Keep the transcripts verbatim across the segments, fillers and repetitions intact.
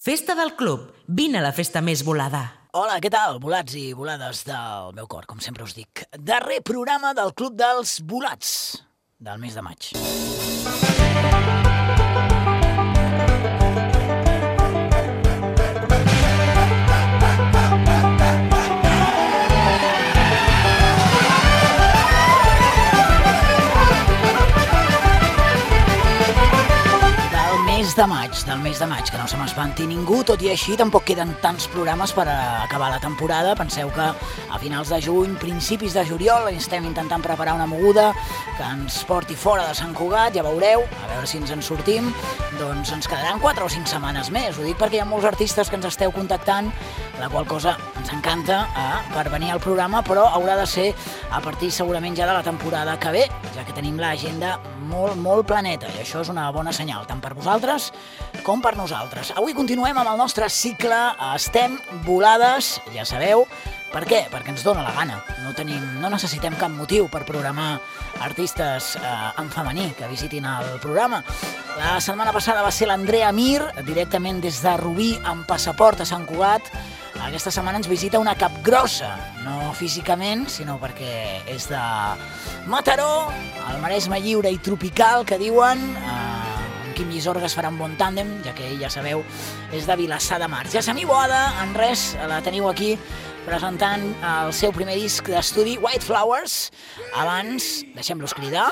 Festa del Club. Vine a la festa més volada. Hola, què tal, volats i volades del meu cor, com sempre us dic. Darrer programa del Club dels Volats del mes de maig. de maig, del mes de maig, que no se m'espanti ningú, tot i així tampoc queden tants programes per acabar la temporada. Penseu que a finals de juny, principis de juliol, estem intentant preparar una moguda que ens porti fora de Sant Cugat, ja veureu, a veure si ens en sortim, doncs ens quedaran quatre o cinc setmanes més. Ho dic perquè hi ha molts artistes que ens esteu contactant, la qual cosa ens encanta eh, per venir al programa, però haurà de ser a partir segurament ja de la temporada que ve, ja que tenim l'agenda molt, molt planeta, i això és una bona senyal, tant per vosaltres com per nosaltres. Avui continuem amb el nostre cicle Estem Volades, ja sabeu. Per què? Perquè ens dóna la gana. No tenim, no necessitem cap motiu per programar artistes eh, en femení que visitin el programa. La setmana passada va ser l'Andrea Mir, directament des de Rubí amb passaport a Sant Cugat. Aquesta setmana ens visita una capgrossa, no físicament, sinó perquè és de Mataró, el Maresme lliure i tropical, que diuen. Eh, Quim Llisorgues farà un bon tàndem, ja que ell, ja sabeu, és de Vilassar de Mar. Jassamí Boada, en res, la teniu aquí presentant el seu primer disc d'estudi, White Flowers. Abans, deixem-los cridar.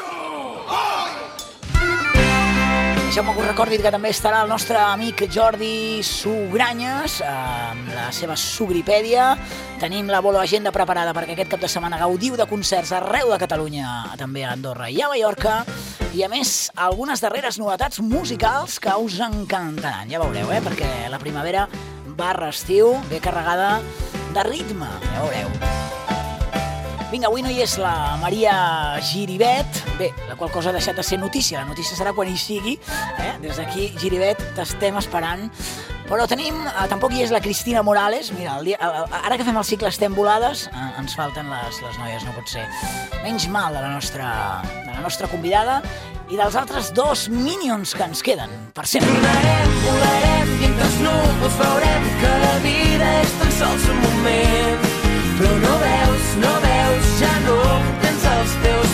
Deixeu-me que us recordi que també estarà el nostre amic Jordi Sugranyes amb la seva Sugripèdia. Tenim la Bolo Agenda preparada perquè aquest cap de setmana gaudiu de concerts arreu de Catalunya, també a Andorra i a Mallorca, i a més algunes darreres novetats musicals que us encantaran, ja veureu, eh? Perquè la primavera barra estiu ve carregada de ritme, ja veureu. Vinga, avui no hi és la Maria Giribet, bé, la qual cosa ha deixat de ser notícia, la notícia serà quan hi sigui, eh? Des d'aquí, Giribet, t'estem esperant, però tenim, eh, tampoc hi és la Cristina Morales, mira, el dia, ara que fem el cicle Estem Volades, eh, ens falten les, les noies, no pot ser, menys mal de la nostra, de la nostra convidada i dels altres dos Minions que ens queden, per sempre. Volarem, volarem, i entre els núvols veurem que la vida és tan sols un moment. Però no veus, no veus, ja no tens els teus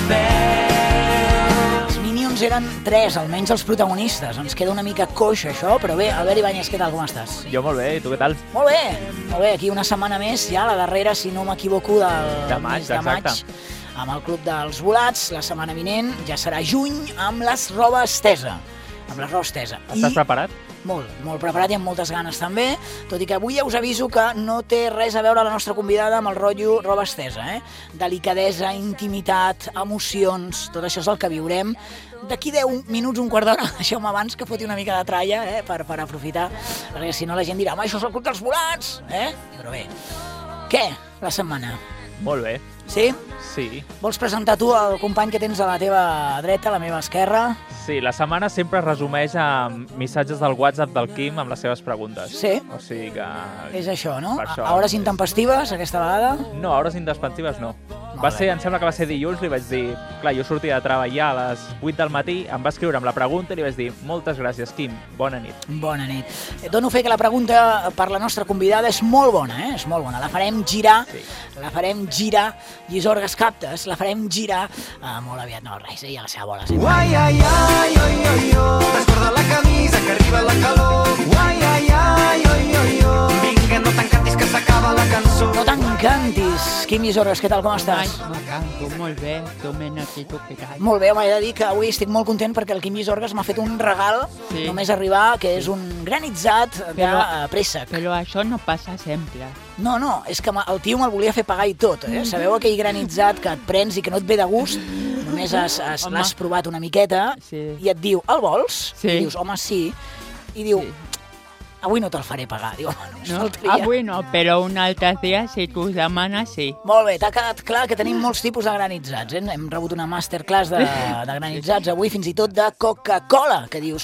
peus. Els Minions eren tres, almenys els protagonistes. Ens queda una mica coix això, però bé, Albert Ibáñez, què tal, com estàs? Jo molt bé, i tu què tal? Molt bé, molt bé, aquí una setmana més, ja la darrera, si no m'equivoco, del de maig, mes de maig, exacte. Amb el Club dels Volats. La setmana vinent ja serà juny amb les roba estesa. Amb la roba estesa. Estàs I... preparat? Molt, molt preparat i amb moltes ganes també, tot i que avui ja us aviso que no té res a veure la nostra convidada amb el rotllo roba estesa, eh? Delicadesa, intimitat, emocions, tot això és el que viurem. D'aquí deu minuts, un quart d'hora, deixeu-me abans que foti una mica de tralla, eh? per, per aprofitar, perquè si no la gent dirà, home, això és el Club dels Volats, eh? Però bé, què, la setmana? Molt bé. Sí? Sí. Vols presentar tu el company que tens a la teva dreta, a la meva esquerra? Sí, la setmana sempre es resumeix amb missatges del WhatsApp del Quim amb les seves preguntes. Sí. O sigui que... És això, no? Per això. A hores intempestives, aquesta vegada? No, a hores intempestives no. Molt Va bé. ser, em sembla que va ser dilluns, li vaig dir... Clar, jo sortia de treballar a les vuit del matí, em va escriure amb la pregunta i li vaig dir moltes gràcies, Quim, bona nit. Bona nit. Dono fe que la pregunta per la nostra convidada és molt bona, eh? És molt bona. La farem girar, Sí. la farem girar, Llisorgues captes, la farem girar uh, molt aviat. No, res, ella a la seva bola. Sempre. Uai, ai, ai, oi, oi, oi. Descorda la camisa que arriba la calor. Uai, ai, ai, oi, oi, oi. Vinga, no t'encantis que s'acaba la cançó. No t'encantis. Quim Llisorgues, què tal, com estàs? Ai, m'encanto, molt bé, tu mena aquí, tu què tal? Molt bé, home, he de dir que avui estic molt content perquè el Quim Llisorgues m'ha fet un regal, Sí. només arribar, que és un granitzat de Però- uh, préssec. Però això no passa sempre. No, no, és que el tio me'l volia fer pagar i tot, eh? Sabeu aquell granitzat que et prens i que no et ve de gust? Només has, has, Home. l'has provat una miqueta Sí. i et diu, el vols? Sí. I dius, home, sí. I diu, Sí. avui no te'l faré pagar. Diu, home, només No? faltaria. Avui no, però un altre dia, si tu demanes, sí. Molt bé, t'ha quedat clar que tenim molts tipus de granitzats, eh? Hem rebut una masterclass de, de granitzats avui, fins i tot de Coca-Cola, que dius,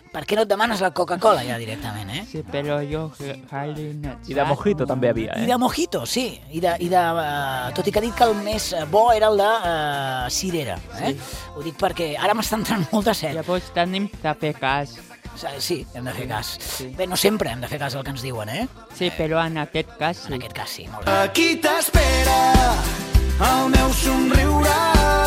Per què no et demanes la Coca-Cola ja directament, eh? Sí, però jo... Harinat, I de mojito també havia, I eh? de mojito, sí. I de, i de, uh, tot i que ha dit que el més bo era el de uh, cirera, eh? Sí. Ho dic perquè ara m'està entrant molta set. Llavors tenim de fer cas. Sí, hem de fer cas. Sí. Bé, no sempre hem de fer cas al que ens diuen, eh? Sí, però en aquest cas En sí. aquest cas sí, molt bé. Aquí t'espera el meu somriure,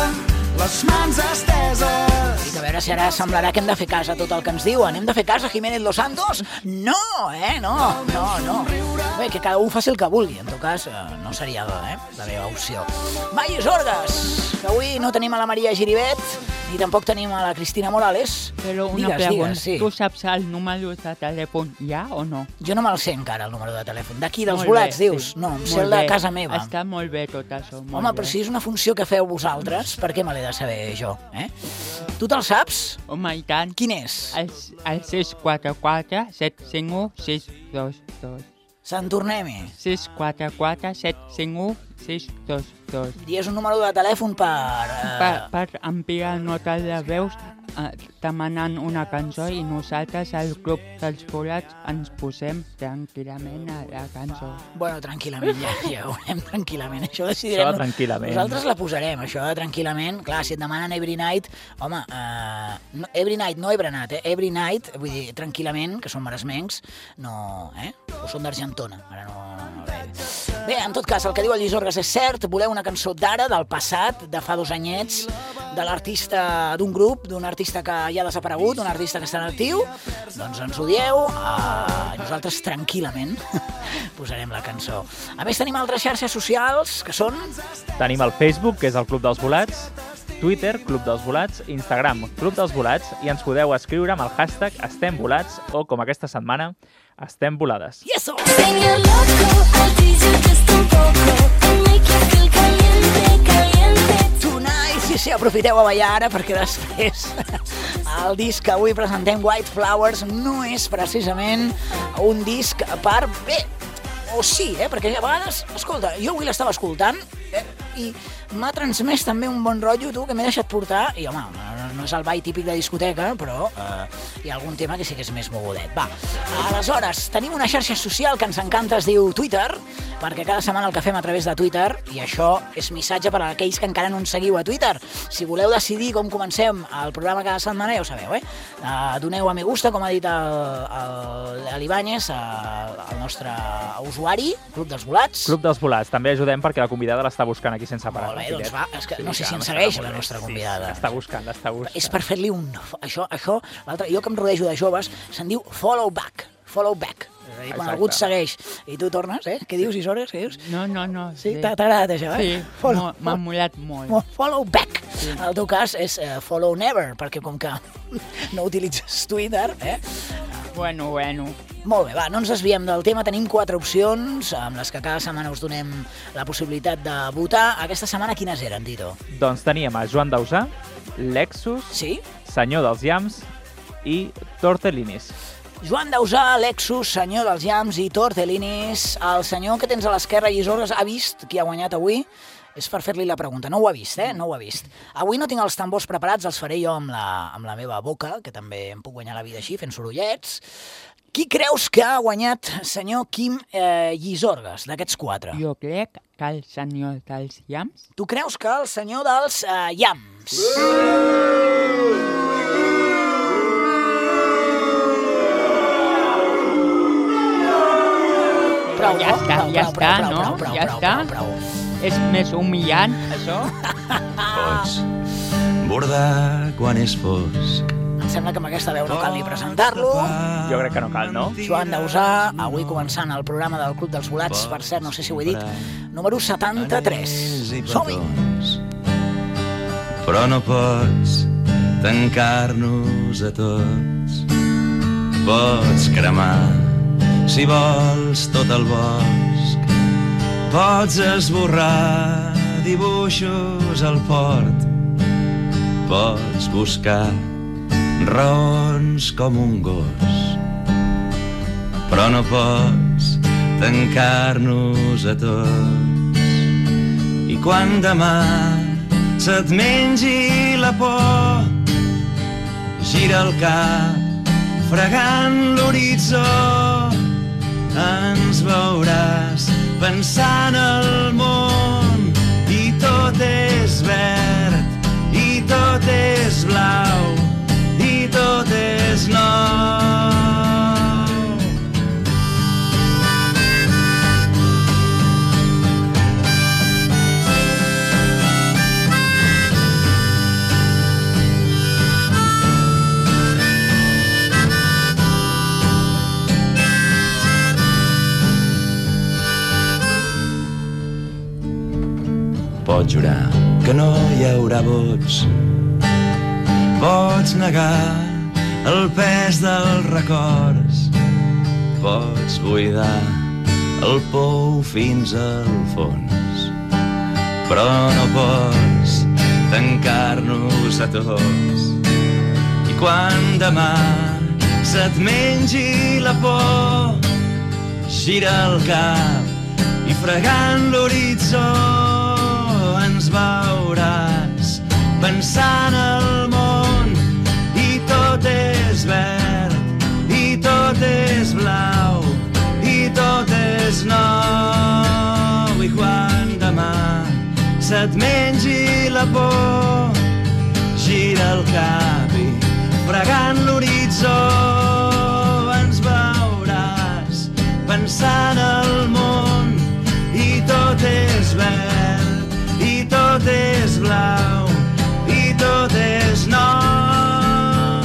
les mans esteses. I a veure si ara semblarà que hem de fer cas a tot el que ens diuen. Hem de fer cas a Jiménez Los Santos? No, eh? No, no, no. Bé, que cada un faci el que vulgui. En tot cas, eh, no seria eh, la meva opció. Valles Orgues, que avui no tenim a la Maria Giribet, ni tampoc tenim a la Cristina Morales. Però una digues, pregunta, digues, sí. tu saps el número de telèfon ja o no? Jo no me'l sé encara, el número de telèfon. D'aquí, dels Molt bolets, bé, dius? sí. No, em Molt sé el de bé. casa meva. Està molt bé tot això, molt Home, bé. però si és una funció que feu vosaltres, per què me l'he de saber jo? Eh? Tu te'l saps? Home, i tant. Quin és? El, el sis quatre quatre set cinc u sis dos dos. Sant Tornem-hi. sis quatre quatre set cinc u sis dos dos. I és un número de telèfon per... Eh... Per, per enviar notes de veus eh, demanant una cançó i nosaltres al Club dels Bolets ens posem tranquil·lament a la cançó. Bueno, tranquil·lament, ja, ja ho veurem tranquil·lament. Això ho decidirem. Això de tranquil·lament. Nosaltres la posarem, això de tranquil·lament. Clar, si et demanen Every Night, home, uh, no, Every Night, no Every Night, eh? Every Night, vull dir, tranquil·lament, que són maresmencs, no, eh? O són d'Argentona, ara no... no bé. bé, en tot cas, el que diu el Lluís Orgues és cert, voleu una cançó d'ara, del passat, de fa dos anyets, de l'artista d'un grup, d'un artista que ja ha desaparegut, un artista que està en actiu, doncs ens ho dieu, uh, nosaltres tranquil·lament posarem la cançó. A més, tenim altres xarxes socials, que són... Tenim el Facebook, que és el Club dels Volats, Twitter, Club dels Volats, Instagram, Club dels Volats, i ens podeu escriure amb el hashtag Estem Volats o, com aquesta setmana, Estem Volades. Yeso! Señor loco, I'll tease you just un poco and make you feel caliente, caliente. Tonight, sí, sí, aprofiteu a ballar ara perquè després el disc que avui presentem, White Flowers, no és precisament un disc per... Bé, o sí, eh? Perquè a vegades, escolta, jo avui l'estava escoltant eh? i m'ha transmès també un bon rotllo, tu, que m'he deixat portar, i home, no, no és el ball típic de discoteca, però eh, hi ha algun tema que sí que és més mogudet. Va, aleshores, tenim una xarxa social que ens encanta, es diu Twitter, perquè cada setmana el que fem a través de Twitter, i això és missatge per a aquells que encara no ens seguiu a Twitter. Si voleu decidir com comencem el programa cada setmana, ja ho sabeu, eh? Uh, doneu a me gusta, com ha dit l'Ibáñez, el nostre usuari, Club dels Volats. Club dels Volats. També ajudem perquè la convidada l'està buscant aquí sense parar. Molt bé, doncs va, és que Sí, no sé clar, si ens m'està segueix molt la bé. nostra Sí, convidada. sí, l'està buscant, l'està buscant. És per fer-li un... Això, això l'altre, jo que em rodejo de joves, se'n diu follow back. Follow back. És a dir, quan Exacte. algú et segueix i tu tornes, eh? Què dius, Isores? Què dius? No, no, no. Sí, t'ha t'ha agradat això, eh? Sí, Follow, m'ha- m'ha molat molt. fo- follow back. En el teu cas és uh, follow never, perquè com que no utilitzes Twitter, eh? Bueno, bueno. Molt bé, va, no ens desviem del tema. Tenim quatre opcions amb les que cada setmana us donem la possibilitat de votar. Aquesta setmana quines eren, Tito? Doncs teníem a Joan Dausà, Lexus, Sí? Senyor dels Llams i Tortellinis. Joan Dausà, Lexus, senyor dels Llams i Tortellinis. El senyor que tens a l'esquerra, Llisorres, ha vist qui ha guanyat avui? És per fer-li la pregunta. No ho ha vist, eh? No ho ha vist. Avui no tinc els tambors preparats, els faré jo amb la, amb la meva boca, que també em puc guanyar la vida així, fent sorollets. Qui creus que ha guanyat, senyor Quim eh, Llisorgues, d'aquests quatre? Jo crec que el senyor dels llams... Tu creus que el senyor dels eh, Llams? Prou, Ja no? està, Prou, ja prou, està, prou, no? prou, prou, Ja prou, està. prou, prou. És més humillant, això? Pots bordar quan és fosc. Em sembla que amb aquesta veu no cal ni presentar-lo. Jo crec que no cal, no? Joan Dausà, avui començant el programa del Club dels Volats, per cert, no sé si ho he dit, número setanta-tres. Som-hi! Però no pots tancar-nos a tots. Pots cremar, si vols, tot el bosc. Pots esborrar dibuixos al port. Pots buscar raons com un gos. Però no pots tancar-nos a tots. I quan demà se't mengi la por, gira el cap fregant l'horitzó. Ens veuràs pensant el món i tot és verd i tot és blau i tot és nou. Pots jurar que no hi haurà vots, pots negar el pes dels records, pots buidar el pou fins al fons, però no pots tancar-nos a tots. I quan demà se't mengi la por, gira el cap i fregant l'horitzó ens veuràs pensant el món i tot és verd i tot és blau i tot és nou. I quan demà se't mengi la por, gira el cap i fregant l'horitzó ens veuràs pensant el món i tot és verd i tot és blau i tot és nou.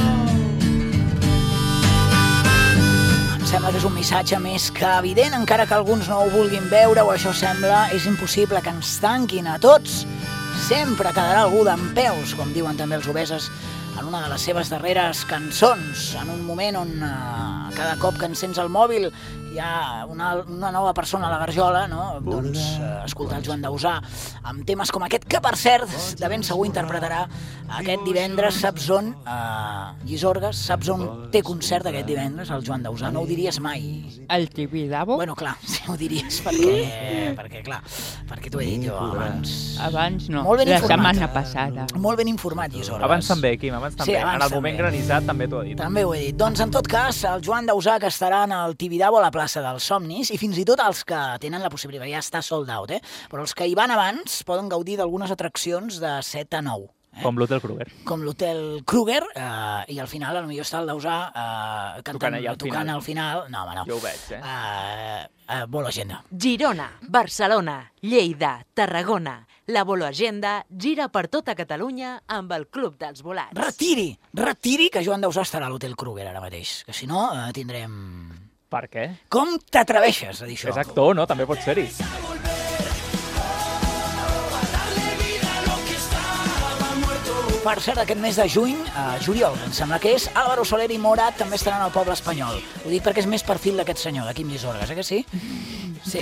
Em sembla que és un missatge més que evident, encara que alguns no ho vulguin veure o això sembla, és impossible que ens tanquin a tots. Sempre quedarà algú dempeus, com diuen també els obeses en una de les seves darreres cançons, en un moment on uh, cada cop que encens el mòbil hi ha una, una nova persona a la garjola, no? Doncs uh, escoltar el Joan Dausà amb temes com aquest, que per cert, de ben segur interpretarà aquest divendres, saps on? Uh, Llisorgues, saps on té concert aquest divendres, el Joan Dausà? No ho diries mai. El Tibidabo? Bueno, clar, sí ho diries perquè, perquè clar, perquè t'ho he dit jo abans. Abans no, Molt ben la informat. setmana passada. Molt ben informat, Llisorgues. Abans també, Quim, abans també. Sí, abans en el moment també. granissat també t'ho he dit. També ho he dit. Doncs, en tot cas, el Joan Dausà, que estarà en el Tibidabo a la plaça dels Somnis, i fins i tot els que tenen la possibilitat, ja està sold out, eh? Però els que hi van abans poden gaudir d'algunes atraccions de set a nou. Eh? Com l'Hotel Kruger. Com l'Hotel Kruger, eh, i al final potser està el Dausà eh, cantant, Tocant allà al tocant final. al final. No, home, no. Jo ho veig, eh? Eh, eh, Bolo Agenda. Girona, Barcelona, Lleida, Tarragona. La Bolo Agenda gira per tota Catalunya amb el Club dels Volats. Retiri, retiri que Joan Dausà estarà a l'Hotel Kruger ara mateix, que si no eh, tindrem... Per què? Com t'atreveixes a dir això? És actor, no? També pot ser-hi. Per cert, aquest mes de juny, a juliol, em sembla que és, Álvaro Soler i Morat també estaran al poble espanyol. Ho dic perquè és més perfil d'aquest senyor, de Quim Llisorgues, eh que sí? Sí.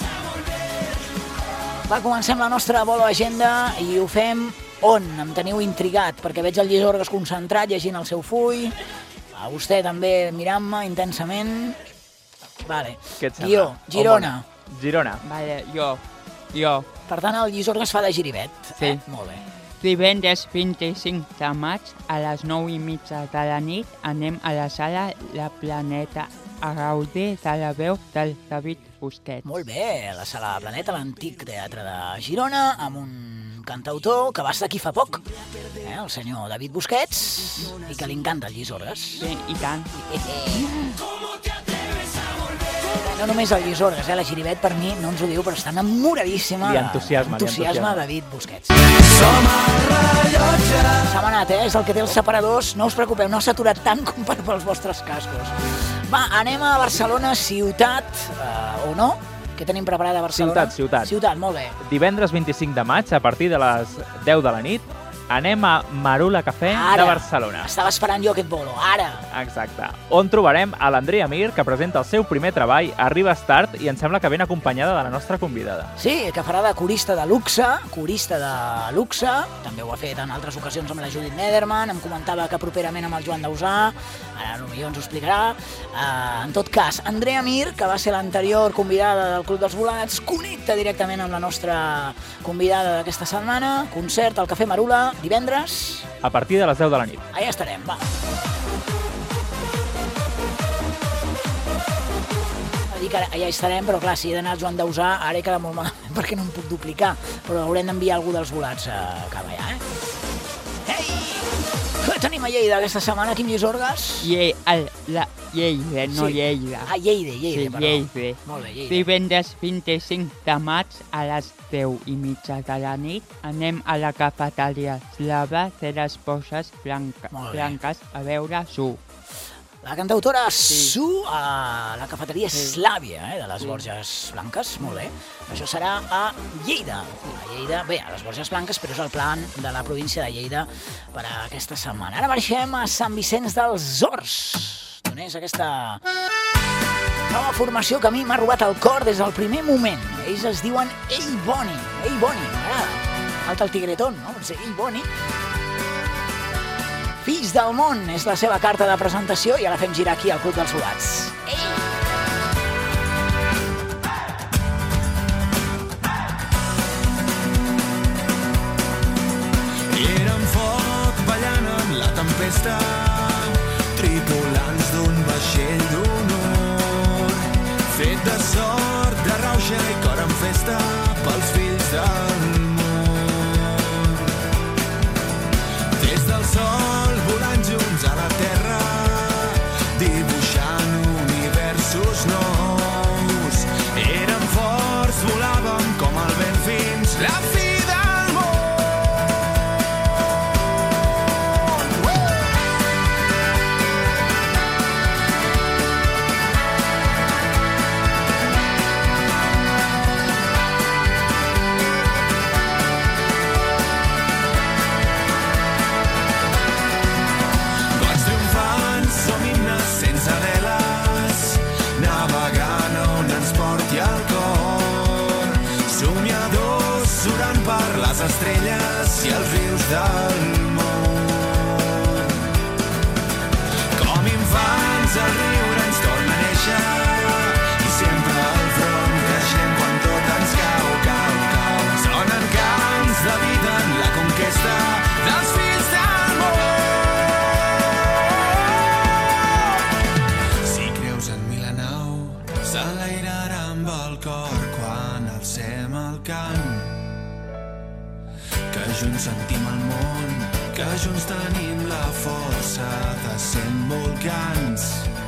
Va, comencem la nostra Bolo Agenda i ho fem on? Em teniu intrigat, perquè veig el Llisorgues concentrat llegint el seu full, a vostè també mirant-me intensament. Vale. Què et sembla? Guió, Girona. On Girona. Vale, jo, jo. Per tant, el Llisorgues fa de giribet. Sí. Eh? Molt bé. Divendres vint-i-cinc de maig a les nou i mitja de la nit anem a la sala La Planeta a gaudir de la veu del David Busquets. Molt bé, la Sala Planeta, l'antic teatre de Girona, amb un cantautor que va estar aquí fa poc, eh, el senyor David Busquets, i que li encanta el Llisorgues. Sí, i tant. No només el Llisorgues, eh, la Giribet per mi no ens ho diu, però està enamoradíssima. Li entusiasma, li entusiasma entusiasma. David Busquets. S'ha manat, eh? És el que té els separadors. No us preocupeu, no s'ha aturat tant com per pels vostres cascos. Va, anem a Barcelona, ciutat, eh, o no? Què tenim preparat a Barcelona? Ciutat, ciutat. Ciutat, molt bé. Divendres vint-i-cinc de maig, a partir de les deu de la nit, anem a Marula Cafè de Barcelona. Estava esperant jo aquest bolo, ara. Exacte. On trobarem a l'Andrea Mir, que presenta el seu primer treball, Arriba Start, i em sembla que ben acompanyada de la nostra convidada. Sí, que farà de corista de luxe, corista de luxe, també ho ha fet en altres ocasions amb la Judith Nederman, em comentava que properament amb el Joan Dausà, ara potser ens ho explicarà. Uh, en tot cas, Andrea Mir, que va ser l'anterior convidada del Club dels Volats, connecta directament amb la nostra convidada d'aquesta setmana, concert al Cafè Marula, divendres. A partir de les deu de la nit. Allà estarem, va. que ara ja hi estarem, però clar, si he d'anar a Joan Dausà, ara he quedat molt malament perquè no em puc duplicar, però haurem d'enviar algú dels volats a cap allà, eh? Ei! Què tenim a Lleida aquesta setmana, Quim Llisorgues? Ie, el, la, Lleida, no Sí. Lleida. Ah, Lleida, Lleida, Sí, perdó. Lleida. Molt bé, Lleida. Divendres vint-i-cinc de maig a les deu i mitja de la nit anem a la cafeteria Slava de les Borges Blanca, Molt bé. Blanques a veure Su. La cantautora Sí. Su a la cafeteria Sí. Slàvia, eh, de les Sí. Borges Blanques, molt bé. Això serà a Lleida. A Lleida, bé, a les Borges Blanques, però és el plan de la província de Lleida per a aquesta setmana. Ara marxem a Sant Vicenç dels Horts. On és aquesta nova formació que a mi m'ha robat el cor des del primer moment. Ells es diuen Ei Boni, Ei Boni, m'agrada. Alta el tigretón, no? Sí, Ei Boni. Fills del món és la seva carta de presentació i ja la fem girar aquí al Club dels Volats. Ei! Érem foc ballant amb la tempesta, tripulants d'un vaixell d'honor, fet de sort, de rauxa i cor en festa pels fills del món. Des del sol volant junts a la terra, dibuixant universos nous. Érem forts, volàvem com el vent fins la fi del món. Gots triomfants, som himnes sense veles, navegant on ens porti el cor. Somiadors surant per les estrelles i els rius del món. Com infants el riure ens torna a néixer i sempre al front creixem quan tot ens cau, cau, cau. Sonen cants de vida en la conquesta dels fills del món. Si creus en mi la nau s'enlairarà amb el cor quan alcem el cant. Que junts sentim el món, que junts tenim la força de cent volcans.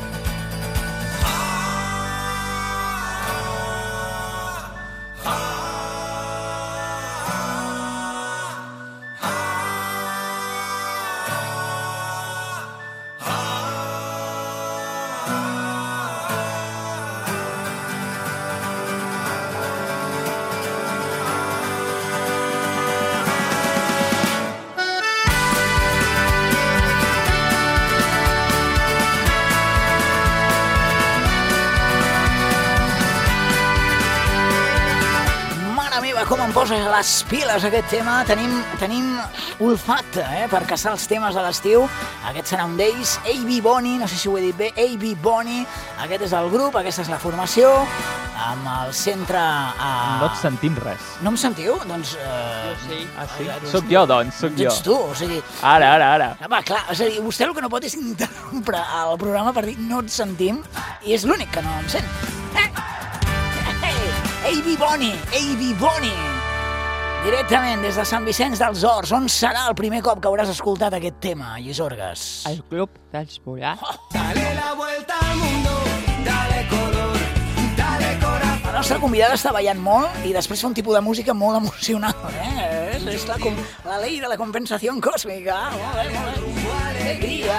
Mare meva, com em posa les piles aquest tema. Tenim, tenim olfacte, eh, per caçar els temes de l'estiu. Aquest serà un d'ells, A B Boni, no sé si ho he dit bé, A B Boni. Aquest és el grup, aquesta és la formació, amb el centre a... No et sentim res. No em sentiu? Doncs... Eh... Jo sí. Ah, sí? Ai, doncs Soc jo, doncs, soc jo. Ets tu, o sigui... Ara, ara, ara. Va, clar, és a dir, vostè el que no pot és interrompre el programa per dir no et sentim, i és l'únic que no em sent. Eh? A B Boni, A B Boni. Directament des de Sant Vicenç dels Horts. On serà el primer cop que hauràs escoltat aquest tema, Llisorgues? El Club dels Volats. Dale la vuelta al mundo, dale color, dale corazón. La nostra convidada està ballant molt i després fa un tipus de música molt emocional, eh? És, és la, com, la ley de la compensació còsmica. Molt bé, molt bé. Alegria.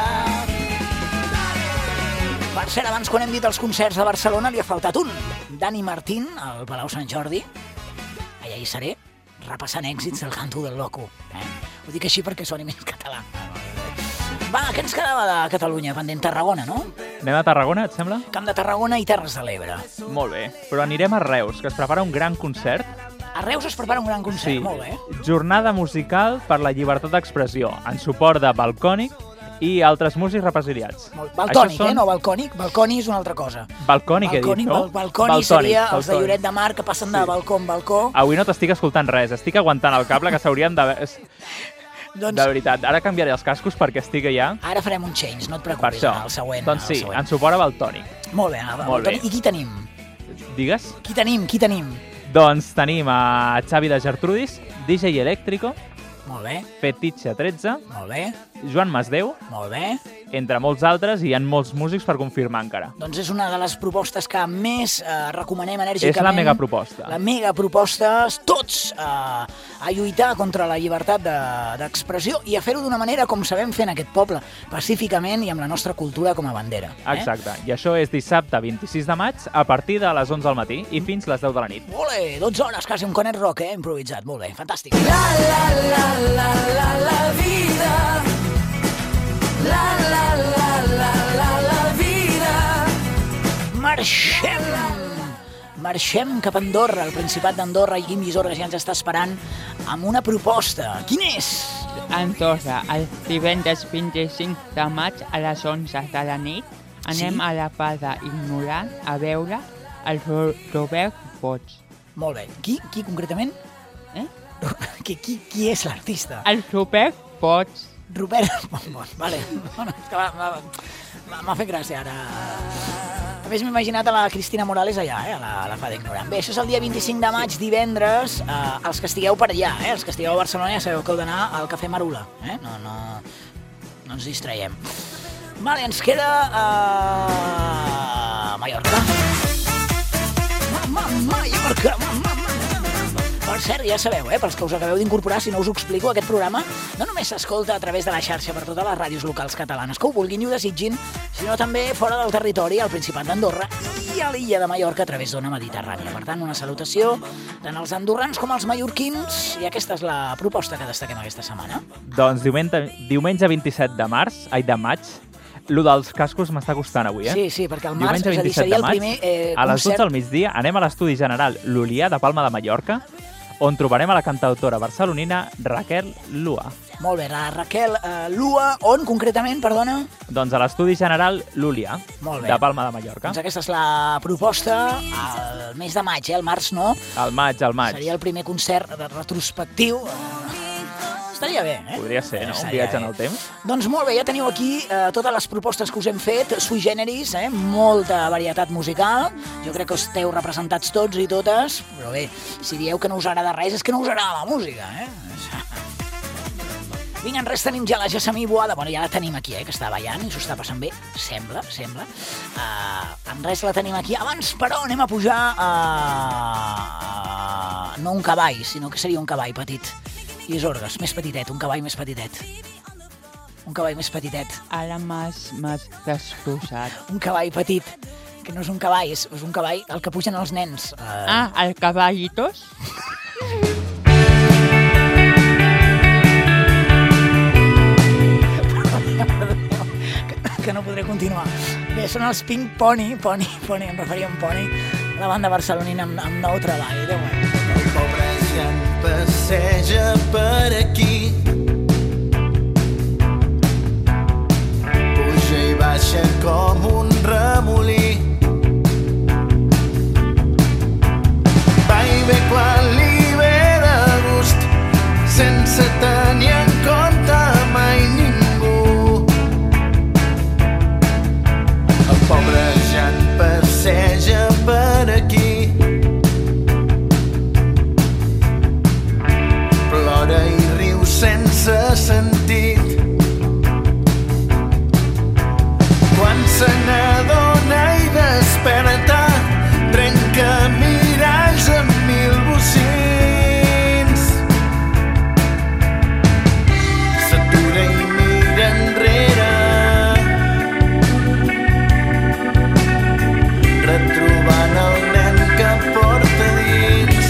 Per cert, abans, quan hem dit els concerts de Barcelona, li ha faltat un. Dani Martín, al Palau Sant Jordi. Allà hi seré, repassant èxits del Canto del Loco. Eh? Ho dic així perquè soni més català. Va, què ens quedava de Catalunya? Pendent Tarragona, no? Anem a Tarragona, et sembla? Camp de Tarragona i Terres de l'Ebre. Molt bé. Però anirem a Reus, que es prepara un gran concert. A Reus es prepara un gran concert, molt bé. Jornada musical per la llibertat d'expressió, en suport de Balcònic i altres músics represaliats. Molt. Balcònic, Això eh? No balcònic. Balconi és una altra cosa. Balcònic, he dit, Balcònic, no? bal balconi Baltònic, seria els de baltònic. Lloret de Mar que passen de Sí. balcó en balcó. Avui no t'estic escoltant res, estic aguantant el cable que s'haurien de... Doncs De veritat, ara canviaré els cascos perquè estic allà. ara farem un change, no et Per preocupis, això. en el següent. Doncs en el sí, següent. en suport a Baltònic. Molt bé, Anna, Molt bé. I qui tenim? Digues? Qui tenim, qui tenim? Doncs tenim a Xavi de Gertrudis, D J Eléctrico, Molt bé, Fetitxe tretze, molt bé, Joan Masdeu, molt bé. entre molts altres, i hi ha molts músics per confirmar encara. Doncs és una de les propostes que més eh, recomanem enèrgicament. És la megaproposta. La megaproposta, tots eh, a lluitar contra la llibertat de- d'expressió i a fer-ho d'una manera com sabem fer en aquest poble, pacíficament i amb la nostra cultura com a bandera. Eh? Exacte. I això és dissabte vint-i-sis de maig a partir de les onze del matí i fins les deu de la nit. Molt bé, dotze hores, quasi un conet rock, eh? Improvisat, molt bé, fantàstic. La la la la la la vida. La la la la la la vida. Marxem! Marxem cap a Andorra, el Principat d'Andorra, i Guim Guisorga ja ens està esperant amb una proposta. Quin és? Andorra, el divendres vint-i-cinc de maig a les onze de la nit, anem Sí? a la Fada Ignorant a veure el Ro- Robert Bosch. Molt bé. Qui, qui concretament? Eh? Qui, qui, qui és l'artista? El Robert Bosch. Robert Bombon, vale. Bueno, és que m'ha- m'ha- m'ha m'ha fet gràcia ara. A més, m'he imaginat a la Cristina Morales allà, eh, a la, a la Fada Ignorant. Bé, això és el dia vint-i-cinc de maig, divendres. Eh, els que estigueu per allà, eh, els que estigueu a Barcelona ja sabeu que heu d'anar al Cafè Marula. Eh? No, no, no ens distraiem. Vale, ens queda uh, Mallorca. Ma, ma, Mallorca, ma, ma, ma. Per cert, ja sabeu, eh, pels que us acabeu d'incorporar, si no us ho explico, aquest programa no només s'escolta a través de la xarxa per totes les ràdios locals catalanes que ho vulguin i ho desitgin, sinó també fora del territori, al Principat d'Andorra i a l'illa de Mallorca a través d'Ona Mediterrània. Per tant, una salutació tant als andorrans com als mallorquins, i aquesta és la proposta que destaquem aquesta setmana. Doncs diumenge, diumenge vint-i-set de març, ai, de maig, lo dels cascos m'està costant avui, eh? Sí, sí, perquè el març, Diumenge és a dir, vint-i-set seria de el maig, primer eh, a les dotze concert... del migdia, anem a l'estudi general L'Olià de Palma de Mallorca, on trobarem a la cantautora barcelonina Raquel Lua. Molt bé, la Raquel eh, Lua, on concretament, perdona? Doncs a l'estudi general L'Olià Molt bé. de Palma de Mallorca. Doncs aquesta és la proposta al mes de maig, eh? El març no. Al maig, al maig. Seria el primer concert de retrospectiu. Eh, Estaria bé, eh? Podria ser, no? Un Estaria viatge en bé. el temps. Doncs molt bé, ja teniu aquí eh, totes les propostes que us hem fet, sui generis, eh? Molta varietat musical. Jo crec que esteu representats tots i totes, però bé, si dieu que no us agrada res és que no us agrada la música, eh? Vinga, en res tenim ja la Gessamí Boada. Bueno, ja la tenim aquí, eh, que està ballant i s'ho està passant bé. Sembla, sembla. Uh, en res la tenim aquí. Abans, però, anem a pujar a... Uh, no un cavall, sinó que seria un cavall petit. I Sorgues, més petitet, un cavall més petitet. Un cavall més petitet. Ara m'has m'has destrossat. Un cavall petit, que no és un cavall, és, és un cavall el que pugen els nens. Uh, Ah, el caballitos? que, que no podré continuar. Bé, són els Pink Pony, Pony, Pony, em referia a un Pony, la banda barcelonina amb, amb nou treball. Déu meu. El pobre Jan passeja per aquí, puja i baixa com un remolí. Va i ve quan li ve de gust, sense tenir en compte mai ningú. El pobre Jan passeja per aquí, plora i riu sense sentit. Quan se n'adona i desperta, trenca miralls amb mil bocins. S'atura i mira enrere, retrobant el nen que porta dins.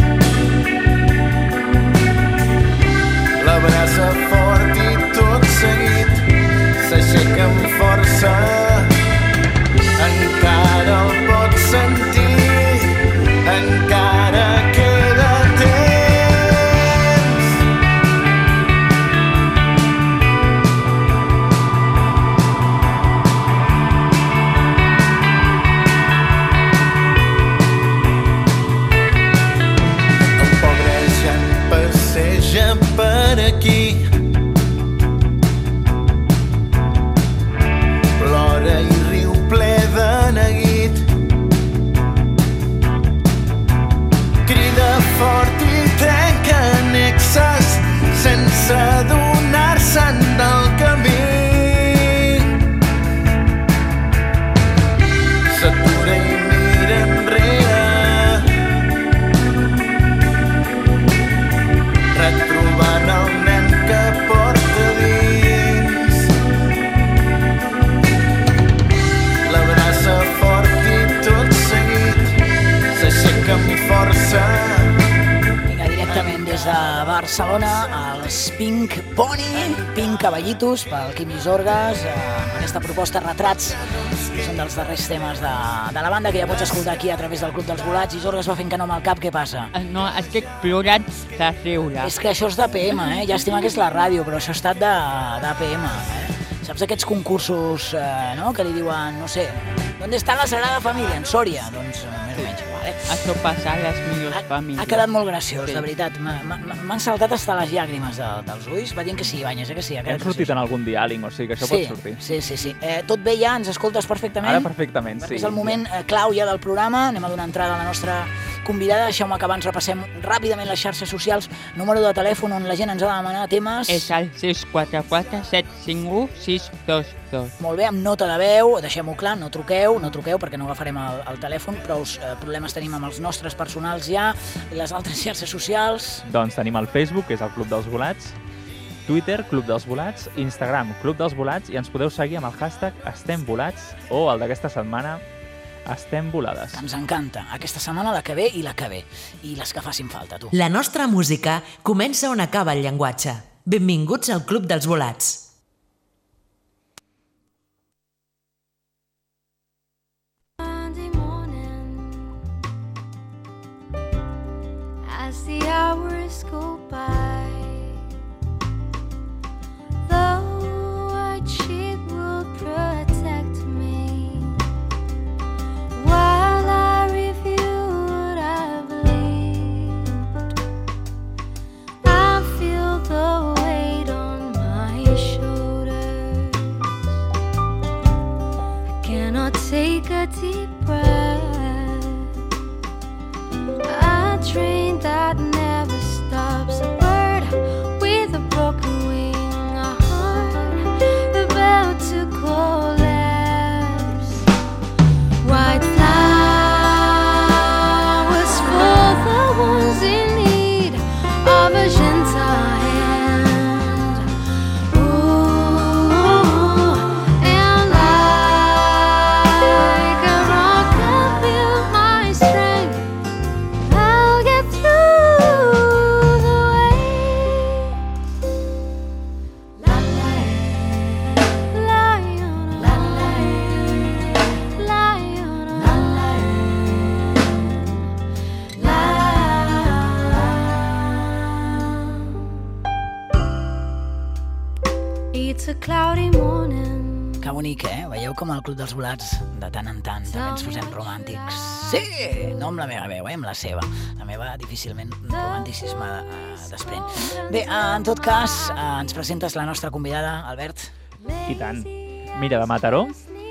L'abraça fort i tot seguit s'aixeca amb força. Encara el pots sentir, encara queda temps. Barcelona, els Pink Pony, Pink Cavallitos, pel Quim Isorgas, eh, amb aquesta proposta Retrats, que són dels darrers temes de, de la banda, que ja pots escoltar aquí a través del Club dels Volats. Isorgas va fent que no amb el cap, què passa? Eh, No, estic plorant de riure. És que això és d'A P M, eh? Llàstima que és la ràdio, però això ha estat d'A P M, eh? Saps aquests concursos, eh, no?, que li diuen, no sé, ¿dónde está la Sagrada Família? En Sòria, doncs eh, més o menys, vale? Això passa a les millors Ha, famílies. ha quedat molt graciós, Sí. de veritat. M'ha- m'ha- M'han saltat hasta les llàgrimes de, dels ulls. Va dient que sí, Banyes, eh, que sí. Ha Hem quedat sortit graciós. en algun diàling, o sigui que això sí, pot sortir. Sí, sí, sí. Eh, tot bé ja? Ens escoltes perfectament? Ara perfectament, sí. És el moment eh, clau ja del programa. Anem a donar entrada a la nostra convidada. Deixeu-me que abans repassem ràpidament les xarxes socials. Número de telèfon on la gent ens ha de demanar temes. És el sis quatre quatre set cinc u sis dos dos. Molt bé, amb nota de veu, deixem-ho clar, no truqueu, no truqueu perquè no agafarem el, el telèfon, però us, eh, problemes tenim amb els nostres personals ja, i les altres xarxes socials. Doncs tenim el Facebook, que és el Club dels Volats, Twitter, Club dels Volats, Instagram, Club dels Volats, i ens podeu seguir amb el hashtag Estem Volats o el d'aquesta setmana, Estem Volades. Que ens encanta. Aquesta setmana la que ve i la que ve. I les que facin falta, tu. La nostra música comença on acaba el llenguatge. Benvinguts al Club dels Volats. Monday morning, as the hours go by, the white sheet will protect me while I review what I've lived. I feel the weight on my shoulders. I cannot take a deep breath. A train that never stops, a bird with a broken wing, a heart about to collapse. White flowers for the ones in need of a gentle hand. Ooh, and like a rock I build my strength. I'll get through the waves. La la la la la la. It's a cloudy morning. Que bonic, eh? Veieu com al Club dels Volats, de tant en tant, també ens posem romàntics. Sí! No amb la meva veu, eh? Amb la seva. La meva difícilment romanticisme eh, desprèn. Bé, eh, en tot cas, eh, ens presentes la nostra convidada, Albert. I tant. Mira, de Mataró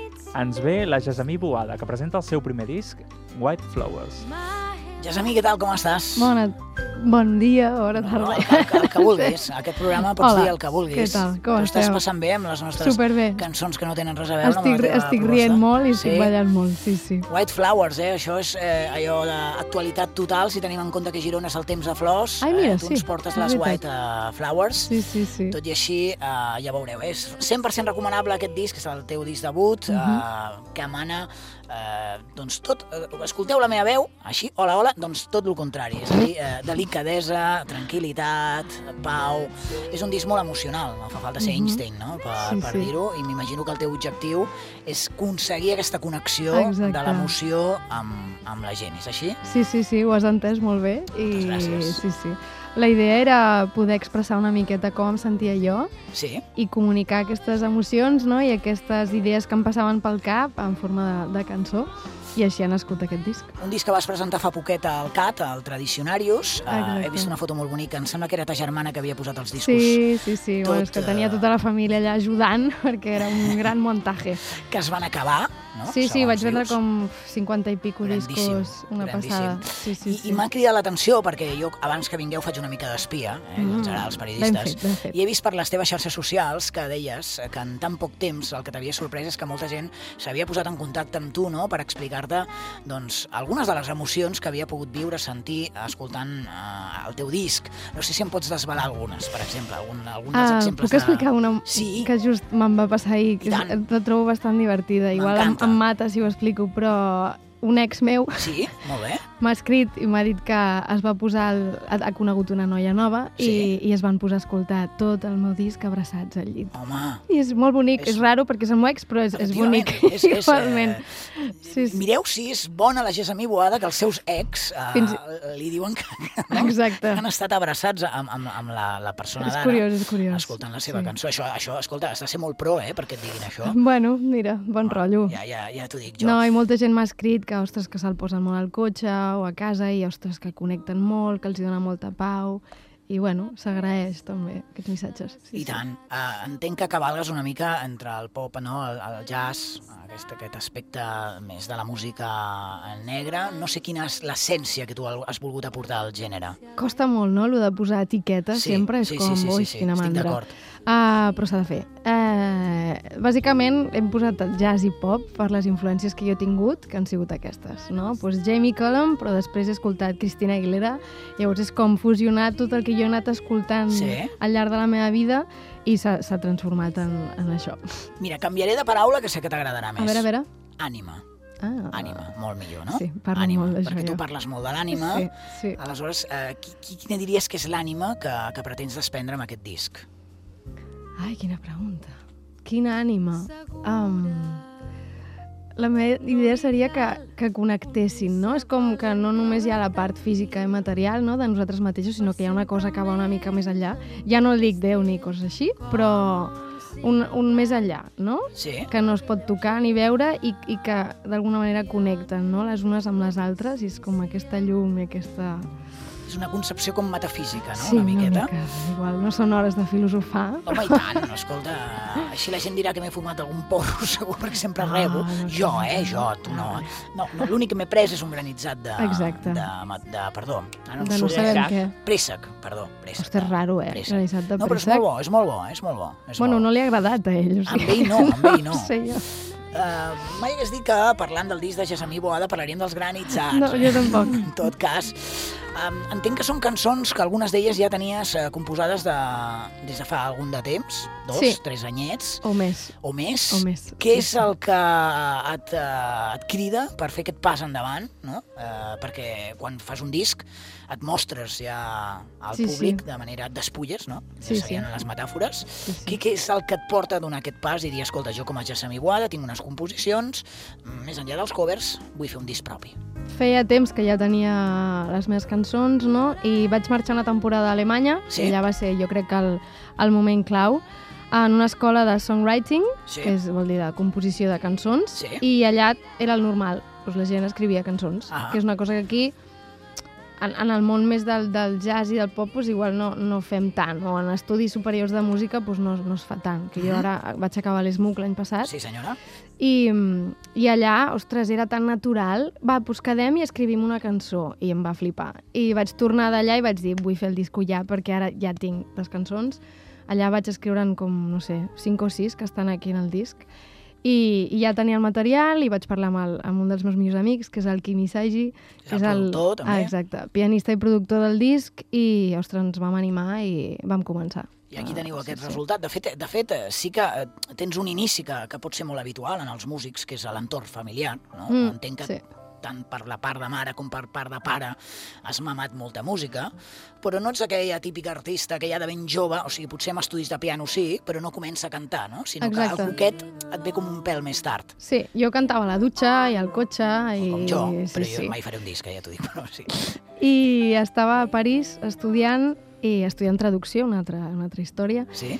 ens ve la Jasmí Boada, que presenta el seu primer disc, White Flowers. Jasmí, què tal, com estàs? Bona, bon dia, bona tarda. El, el, el que vulguis. Aquest programa pots Hola, dir el que vulguis. què tal, com T'ho estàs esteu? passant bé amb les nostres Superbé. cançons que no tenen res a veure Estic, amb la teva estic proposta? rient molt i estic Sí? ballant molt, sí, sí. White Flowers, eh? Això és eh, allò d'actualitat total, si tenim en compte que Girona és el temps de flors. Ai, mira, eh? Tu sí, ens portes és les veritat. White uh, Flowers. Sí, sí, sí. Tot i així, eh, ja veureu, és cent per cent recomanable aquest disc, és el teu disc debut, Mhm. eh, que emana, eh, doncs tot, eh, escolteu la meva veu, així, hola, hola, doncs tot el contrari, és a dir, eh, delicadesa, tranquil·litat, pau, és un disc molt emocional, no fa falta ser Einstein, no?, per, Sí, per sí. dir-ho, i m'imagino que el teu objectiu és aconseguir aquesta connexió Exacte. de l'emoció amb, amb la gent, és així? Sí, sí, sí, ho has entès molt bé. I, Moltes gràcies. Sí, sí. La idea era poder expressar una miqueta com em sentia jo Sí? i comunicar aquestes emocions, no?, i aquestes idees que em passaven pel cap en forma de, de cançó. I així ha nascut aquest disc. Un disc que vas presentar fa poquet al C A T, al Tradicionarius. Uh, Exacte. he vist una foto molt bonica, em sembla que era ta germana que havia posat els discos. Sí, sí, sí. tot, Bueno, és que tenia eh, tota la família allà ajudant perquè era un gran muntatge. Que es van acabar, no? Sí, sí, Segons vaig vendre dius. com cinquanta i pico Grandíssim, discos, una grandíssim. passada. Sí, sí, I, sí. i m'ha cridat l'atenció perquè jo, abans que vingueu, faig una mica d'espia, eh, Mm, ens agrada als ben periodistes, fet, ben fet. i he vist per les teves xarxes socials que deies que en tan poc temps el que t'havia sorprès és que molta gent s'havia posat en contacte amb tu, no?, per explicar-te doncs, algunes de les emocions que havia pogut viure, sentir, escoltant eh, el teu disc. No sé si em pots desvelar algunes, per exemple, algun, algun dels Ah, exemples puc explicar una Sí. que just me'n va passar ahir, que I tant. és- la trobo bastant divertida. Igual em, M'encanta. em mata si ho explico, però un ex meu Sí, molt bé. m'ha escrit i m'ha dit que es va posar, el, ha, ha conegut una noia nova Sí. i, i es van posar a escoltar tot el meu disc abraçats al llit. Home, I és molt bonic, És- és, és raro perquè és el meu ex, però és, és efectivament, bonic és- és, igualment. eh, Sí, sí. mireu si és bona la Gessamí Boada que els seus ex eh, Fins- li diuen que, no? Exacte. que han estat abraçats amb, amb, amb la, la persona És d'ara. curiós, és curiós. Escoltant la seva Sí. cançó. Això, això, escolta, has de ser molt pro, eh, perquè et diguin això. Bueno, mira, bon rotllo. Ja, ja, ja t'ho dic jo. No, i molta gent m'ha escrit que, ostres, que se'l posen molt al cotxe o a casa i, ostres, que connecten molt, que els hi dona molta pau. I, bueno, s'agraeix també aquests missatges. Sí, I tant. Uh, entenc que cavalgues una mica entre el pop, no? el, el jazz, aquest, aquest aspecte més de la música negra. No sé quina és l'essència que tu has volgut aportar al gènere. Costa molt, no?, el de posar etiquetes, Sí, sempre és sí, com, sí, sí, ui, sí, sí, quina estic mandra. d'acord. Uh, però s'ha de fer. Uh, bàsicament hem posat el jazz i pop per les influències que jo he tingut, que han sigut aquestes, no? Pues Jamie Cullum, però després he escoltat Christina Aguilera, llavors és com fusionar tot el que jo he anat escoltant Sí. al llarg de la meva vida i s'ha s'ha transformat en, en això. Mira, canviaré de paraula que sé que t'agradarà més. A veure, a veure. Ànima. Ah, Ànima, molt millor, no? Sí, parlo ànima, molt d'això perquè tu jo. parles molt de l'ànima. Sí, sí. Aleshores, eh, qui, qui, quina diries que és l'ànima que, que pretens desprendre amb aquest disc? Ai, quina pregunta. Quina ànima. Um, la meva idea seria que, que connectessin, no? És com que no només hi ha la part física i material, no?, de nosaltres mateixos, sinó que hi ha una cosa que va una mica més enllà. Ja no dic Déu ni coses així, però un, un més enllà, no? Sí? Que no es pot tocar ni veure i, i que d'alguna manera connecten, no?, les unes amb les altres, i és com aquesta llum i aquesta... És una concepció com metafísica, no? Sí, una miqueta. Una mica, igual, no són hores de filosofar. Home, i tant, no, escolta, així la gent dirà que m'he fumat algun porro, segur, perquè sempre Ah, rebo. no, Jo, no, eh, no. jo, tu no. No, no l'únic que m'he pres és un granitzat de... Exacte. De, de, perdó. Ara De no surt- sabem Préssec. què. Préssec, perdó. Préssec. Ostres, raro, eh? Préssec. Granitzat de No, però és préssec. molt bo, és molt bo, és molt bo. És Bueno, molt no bo. li ha agradat a ell. O sigui. Amb ell no, amb ell no. Sí, jo. Uh, mai hagués dit que parlant del disc de Gessamí Boada parlaríem dels granitzats. No, jo tampoc. En tot cas, um, entenc que són cançons que algunes d'elles ja tenies uh, composades de, des de fa algun de temps, dos, Sí. tres anyets, O més. o més. O més, Què sí, és sí. el que et, uh, et crida per fer aquest pas endavant? No? Uh, perquè quan fas un disc et mostres ja al Sí, públic sí. de manera et despulles, no? Sí, Ja serien sí. les metàfores. Sí, sí. Què, què és el que et porta a donar aquest pas i dir, escolta, jo com a Gessamí Boada tinc unes composicions, mm, més enllà dels covers, vull fer un disc propi. Feia temps que ja tenia les meves cançons, no? I vaig marxar una temporada a Alemanya, Sí. i allà va ser, jo crec que el, el moment clau, en una escola de songwriting, Sí. que és, vol dir, de composició de cançons, Sí. i allà era el normal, doncs la gent escrivia cançons, Ah. que és una cosa que aquí, en, en el món més del, del jazz i del pop, doncs igual no, no fem tant, o en estudis superiors de música doncs no, no es fa tant, que jo ara vaig acabar l'ESMUC l'any passat, Sí, senyora? i, i allà, ostres, era tan natural. Va, doncs quedem i escrivim una cançó. I em va flipar. I vaig tornar d'allà i vaig dir, vull fer el disco ja, perquè ara ja tinc les cançons. Allà vaig escriure'n com, no sé, cinc o sis que estan aquí en el disc. I, i ja tenia el material i vaig parlar amb, el, amb un dels meus millors amics, que és el Kim Isagi, És el productor, també. Ah, exacte, pianista i productor del disc, i, ostres, ens vam animar i vam començar. I aquí teniu Ah, aquest sí, sí. resultat. De fet, de fet, eh, sí que eh, tens un inici que, que pot ser molt habitual en els músics, que és l'entorn familiar. No? Mm, Entenc que sí. tant per la part de mare com per part de pare has mamat molta música, però no ets aquella típica artista que ja de ben jove, o sigui, potser amb estudis de piano sí, però no comença a cantar, no? Sinó Exacte. que el coquet et ve com un pèl més tard. Sí, jo cantava a la dutxa i al cotxe. I... Com jo, sí, però jo sí. mai faré un disc, eh, ja t'ho dic, però sí. I estava a París estudiant i estudiant traducció, una altra, una altra història, Sí?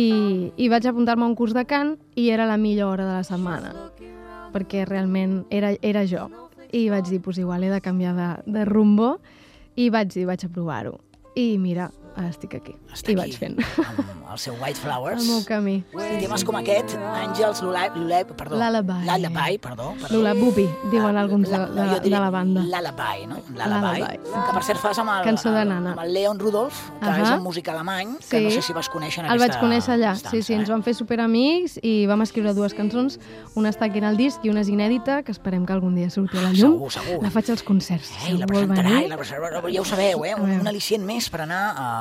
i, i vaig apuntar-me a un curs de cant i era la millor hora de la setmana, perquè realment era, era jo. I vaig dir, pues igual he de canviar de, de rumbo, i vaig dir, vaig a provar-ho. I mira, estic aquí. Està I aquí, vaig fent amb el seu White Flowers. el meu camí. I temes com aquest, Àngels, Lullaby, perdó. Lullaby. Lullaby, perdó. perdó. Lullabubi, diuen Ah, alguns de, la- de, jo diré de la banda. Lullaby, no? Lullaby. Lullaby. Que per cert fas amb el, Cançó de el- nana. amb el Leon Rudolph, que Ahà. és un músic alemany, que Sí. no sé si vas conèixer en El aquesta vaig conèixer allà, estança, sí, sí, ens eh? vam fer superamics i vam escriure dues cançons, una està aquí en el disc i una és inèdita, que esperem que algun dia surti a la llum. Segur, segur. La faig als concerts. Eh, i la Si vol presentarà, venir. i la presentarà, ja ho sabeu, eh? Un, un al·licient més per anar a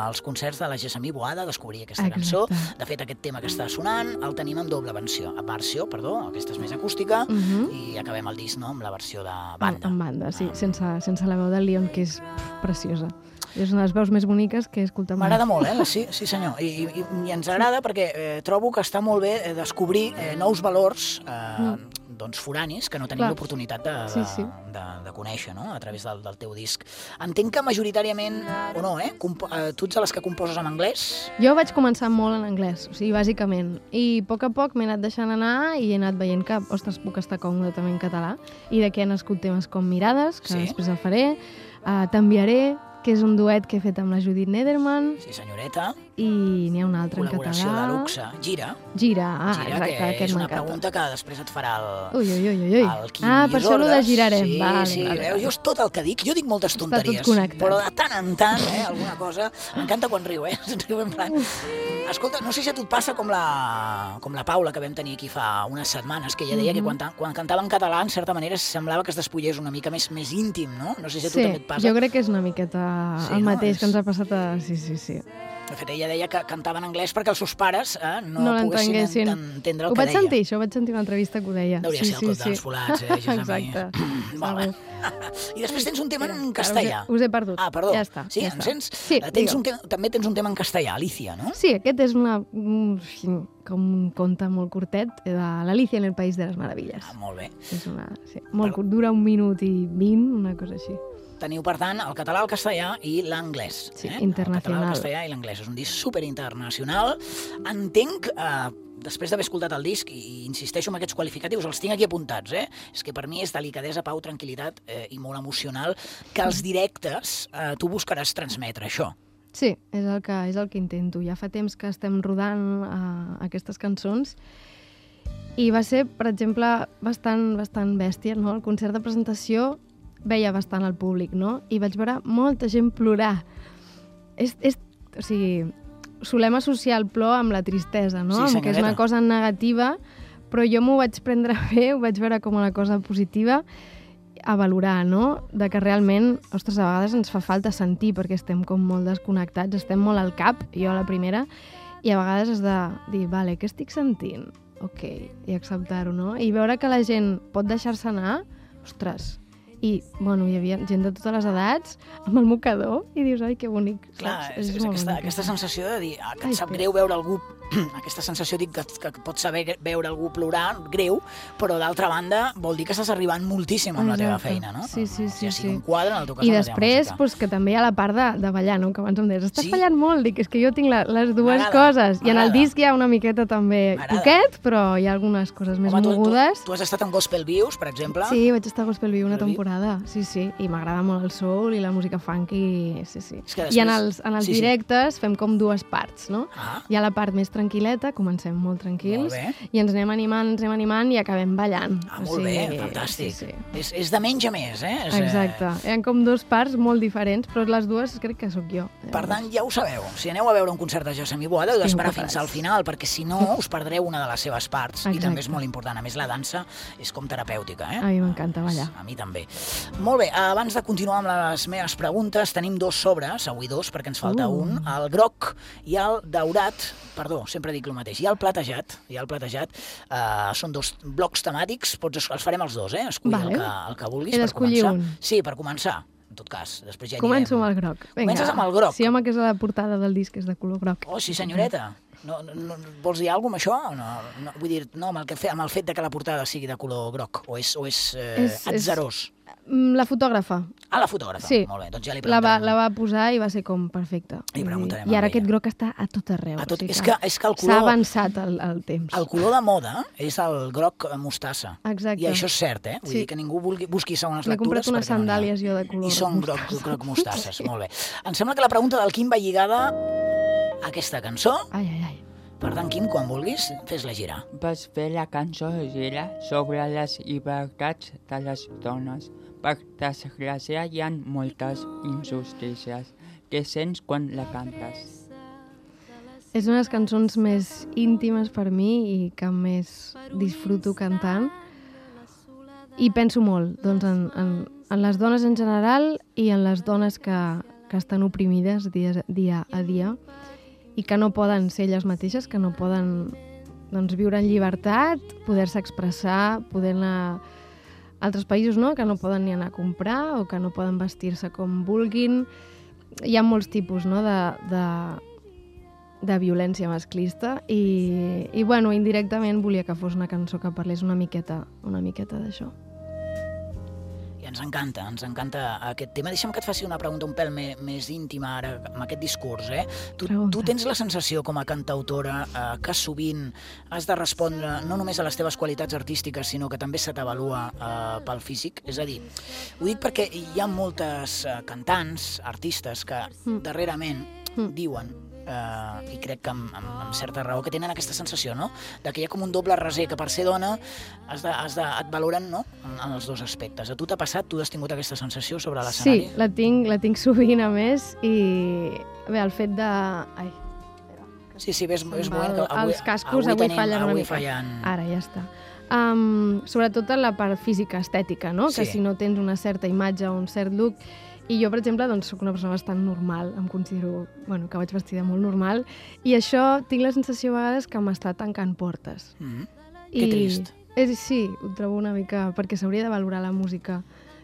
als concerts de la Gessamí Boada a descobrir aquesta Exacte. cançó. De fet, aquest tema que està sonant el tenim en doble versió, versió perdó, aquesta és més acústica, Uh -huh. i acabem el disc, no?, amb la versió de En, banda. en banda, sí, Ah. sense, sense la veu del Leon, que és preciosa. És una de les veus més boniques que he escoltat mai. M'agrada molt, eh? Sí, sí senyor. I, i, i ens agrada perquè eh, trobo que està molt bé eh, descobrir eh, nous valors eh, mm. doncs foranis que no tenim Clar. l'oportunitat de, de, Sí, sí. de, de conèixer, no?, a través del, del teu disc. Entenc que majoritàriament, o no, eh? Compo eh tu ets de les que composes en anglès? Jo vaig començar molt en anglès, o sigui, bàsicament. I a poc a poc m'he anat deixant anar i he anat veient que, ostres, puc estar còmode també en català. I d'aquí han nascut temes com Mirades, que Sí. després el faré, uh, T'enviaré, que és un duet que he fet amb la Judit Nederman, Sí, senyoreta. i n'hi ha un altre en Col·laboració català. de luxe. Gira. Gira, ah, Gira, exacte, que aquest és una m'encanta. pregunta que després et farà el... Ui, ui, ui, ui. el Quim Ah, per això lo de Isordes. girarem. Sí, Vale, sí, vale, veus, vale. jo és tot el que dic, jo dic moltes Està tot tonteries, connectat. però de tant en tant, eh, alguna cosa, m'encanta quan riu, eh, riu en plan... Escolta, no sé si a tu et passa com la, com la Paula que vam tenir aquí fa unes setmanes, que ella deia que quan, quan cantava en català, en certa manera, semblava que es despullés una mica més, més íntim, no? No sé si a tu Sí, també et passa. jo crec que és una miqueta Sí, el no? mateix És- que ens ha passat a... Sí, sí, sí. De fet, ella deia que cantava en anglès perquè els seus pares eh, no, No poguessin l'entenguessin. ent- entendre el Ho que vaig deia. sentir, això ho vaig sentir una entrevista que ho deia. Hauria sí, de ser el Club dels Volats, eh, Gessamí. Exacte. Molt bé. Segur. I després tens un tema en Ara castellà. Us he, us he perdut. Ah, perdó. Ja està. Sí, ja em està. sents? Sí, Eh, tens digue'm. un te també tens un tema en castellà, Alicia, no? Sí, aquest és una, un, com un conte molt curtet de l'Alicia en el País de les Meravilles. Ah, molt bé. És una, sí, molt curt, dura un minut i vint, una cosa així. Teniu, per tant, el català, el castellà i l'anglès. Sí, eh? internacional. El català, el castellà i l'anglès. És un disc superinternacional. Entenc, eh, després d'haver escoltat el disc, i insisteixo en aquests qualificatius, els tinc aquí apuntats, eh? És que per mi és delicadesa, pau, tranquil·litat eh, i molt emocional, que als directes eh, tu buscaràs transmetre això. Sí, és el que, és el que intento. Ja fa temps que estem rodant uh, aquestes cançons i va ser, per exemple, bastant, bastant bèstia, no? El concert de presentació veia bastant al públic, no? I vaig veure molta gent plorar. És, és, o sigui, solem associar el plor amb la tristesa, no? Sí, Amb que és una senyoreta. cosa negativa, però jo m'ho vaig prendre bé, ho vaig veure com una cosa positiva, a valorar, no? De que realment, ostres, a vegades ens fa falta sentir perquè estem com molt desconnectats, estem molt al cap, jo a la primera, i a vegades has de dir, vale, què estic sentint? Ok, i acceptar-ho, no? I veure que la gent pot deixar-se anar, ostres, i, bueno, hi havia gent de totes les edats amb el mocador i dius, ai, que bonic, Clar, saps? és, és molt aquesta, bonic, aquesta això. sensació de dir ah, que Ai, et sap espera. greu veure algú, aquesta sensació dic que, que pot saber veure algú plorar, greu, però d'altra banda vol dir que estàs arribant moltíssim amb la teva Exacte. feina, no? Sí, sí, sí, Ja sigui sí. un quadre, en el teu cas I amb la teva després, música. pues, que també hi ha la part de, de ballar, no? Que abans em deies, estàs Sí? ballant molt. Dic, és que jo tinc la, les dues M'agrada, coses. I en el m'agrada. disc hi ha una miqueta també M'agrada. poquet, però hi ha algunes coses més Home, tu, mogudes. tu, tu has estat en Gospel Views, per exemple? Sí, vaig estar a Gospel Viu una Gospel Viu. temporada, sí, sí, i m'agrada molt el soul i la música funky, sí, sí. És que I en després- els, en els sí, sí. directes fem com dues parts, no? Ah, Hi ha la part més tranquil·leta, comencem molt tranquils, Molt bé. i ens anem animant, ens anem animant i acabem ballant. ah O molt bé, sigui, fantàstic. Sí, sí. És, és de menys a més, eh? És, eh, Exacte. Hi ha com dues parts molt diferents, però les dues crec que sóc jo. Per tant, ja ho sabeu. Si aneu a veure un concert de Gessamí Boada, heu d'esperar Estic fins al final, perquè si no us perdreu una de les seves parts. I Exacte. també és molt important. A més, la dansa és com terapèutica, eh? A mi m'encanta ballar. A mi també. Molt bé, abans de continuar amb les meves preguntes, tenim dos sobres, avui dos, perquè ens falta Uh. un, el groc i el daurat, perdó, sempre dic el mateix, i el platejat, i el platejat, eh, són dos blocs temàtics, pots, es- els farem els dos, eh? Escollir Vale. el, que, el que vulguis He per d'escollir començar. un. Sí, per començar, en tot cas. Després ja Començo anirem. amb el groc. Vinga. Comences amb el groc. Sí, home, que és la portada del disc, és de color groc. Oh, sí, senyoreta. No, no, no, vols dir alguna cosa amb això? No, no, vull dir, no, amb el, que fe, amb el fet de que la portada sigui de color groc, o és, o és, eh, És- és- atzerós? Mm, La fotògrafa. Ah, la fotògrafa. Sí. Molt bé, doncs ja li La va, preguntarem. la va posar i va ser com perfecta. Li Vull dir, preguntarem I a ara ella. aquest groc està a tot arreu. A tot, o sigui és, que, és que el S'ha color, avançat el, el temps. el color de moda és el groc mostassa. Exacte. I això és cert, eh? Vull Sí. dir que ningú vulgui, busqui segones M'he lectures. comprat unes perquè no n'hi ha. sandàlies jo de color I són groc, mostassa. groc mostasses, molt bé. Em sembla que la pregunta del Quim va lligada a aquesta cançó. Ai, ai, ai. Per tant, Quim, quan vulguis, fes-la girar. Vas fer la cançó Gira sobre les llibertats de les dones. Per desgràcia hi ha moltes injustícies. Què sents quan la cantes? És una de les cançons més íntimes per mi i que més disfruto cantant. I penso molt doncs, en, en, en les dones en general i en les dones que que estan oprimides dia, dia a dia i que no poden ser elles mateixes, que no poden doncs, viure en llibertat, poder-se expressar, poder anar a altres països, no? Que no poden ni anar a comprar o que no poden vestir-se com vulguin. Hi ha molts tipus, no? de, de, de violència masclista i, i bueno, indirectament volia que fos una cançó que parlés una miqueta, una miqueta d'això. I ens encanta, ens encanta aquest tema. Deixa'm que et faci una pregunta un pèl més, més íntima ara amb aquest discurs. Eh? Tu, tu tens la sensació com a cantautora eh, que sovint has de respondre no només a les teves qualitats artístiques, sinó que també se t'avalua eh, pel físic? És a dir, ho dic perquè hi ha moltes eh, cantants, artistes, que mm. darrerament mm. diuen Uh, i crec que amb, amb, amb certa raó que tenen aquesta sensació, no? De que hi ha com un doble raser, que per ser dona has de, has de, et valoren, no? En, en els dos aspectes. A tu t'ha passat? Tu has tingut aquesta sensació sobre l'escenari? Sí, la tinc, la tinc sovint a més i bé, el fet de... Ai, sí, sí, ves, ves movent que avui, els cascos avui, avui tenim, fallen una avui mica. Fallen... Ara ja està. Um, sobretot en la part física, estètica, no? Sí. Que si no tens una certa imatge o un cert look. I jo, per exemple, doncs, soc una persona bastant normal, em considero bueno, que vaig vestida molt normal, i això tinc la sensació a vegades que m'està tancant portes. Mm-hmm. I, que trist. És, sí, ho trobo una mica... perquè s'hauria de valorar la música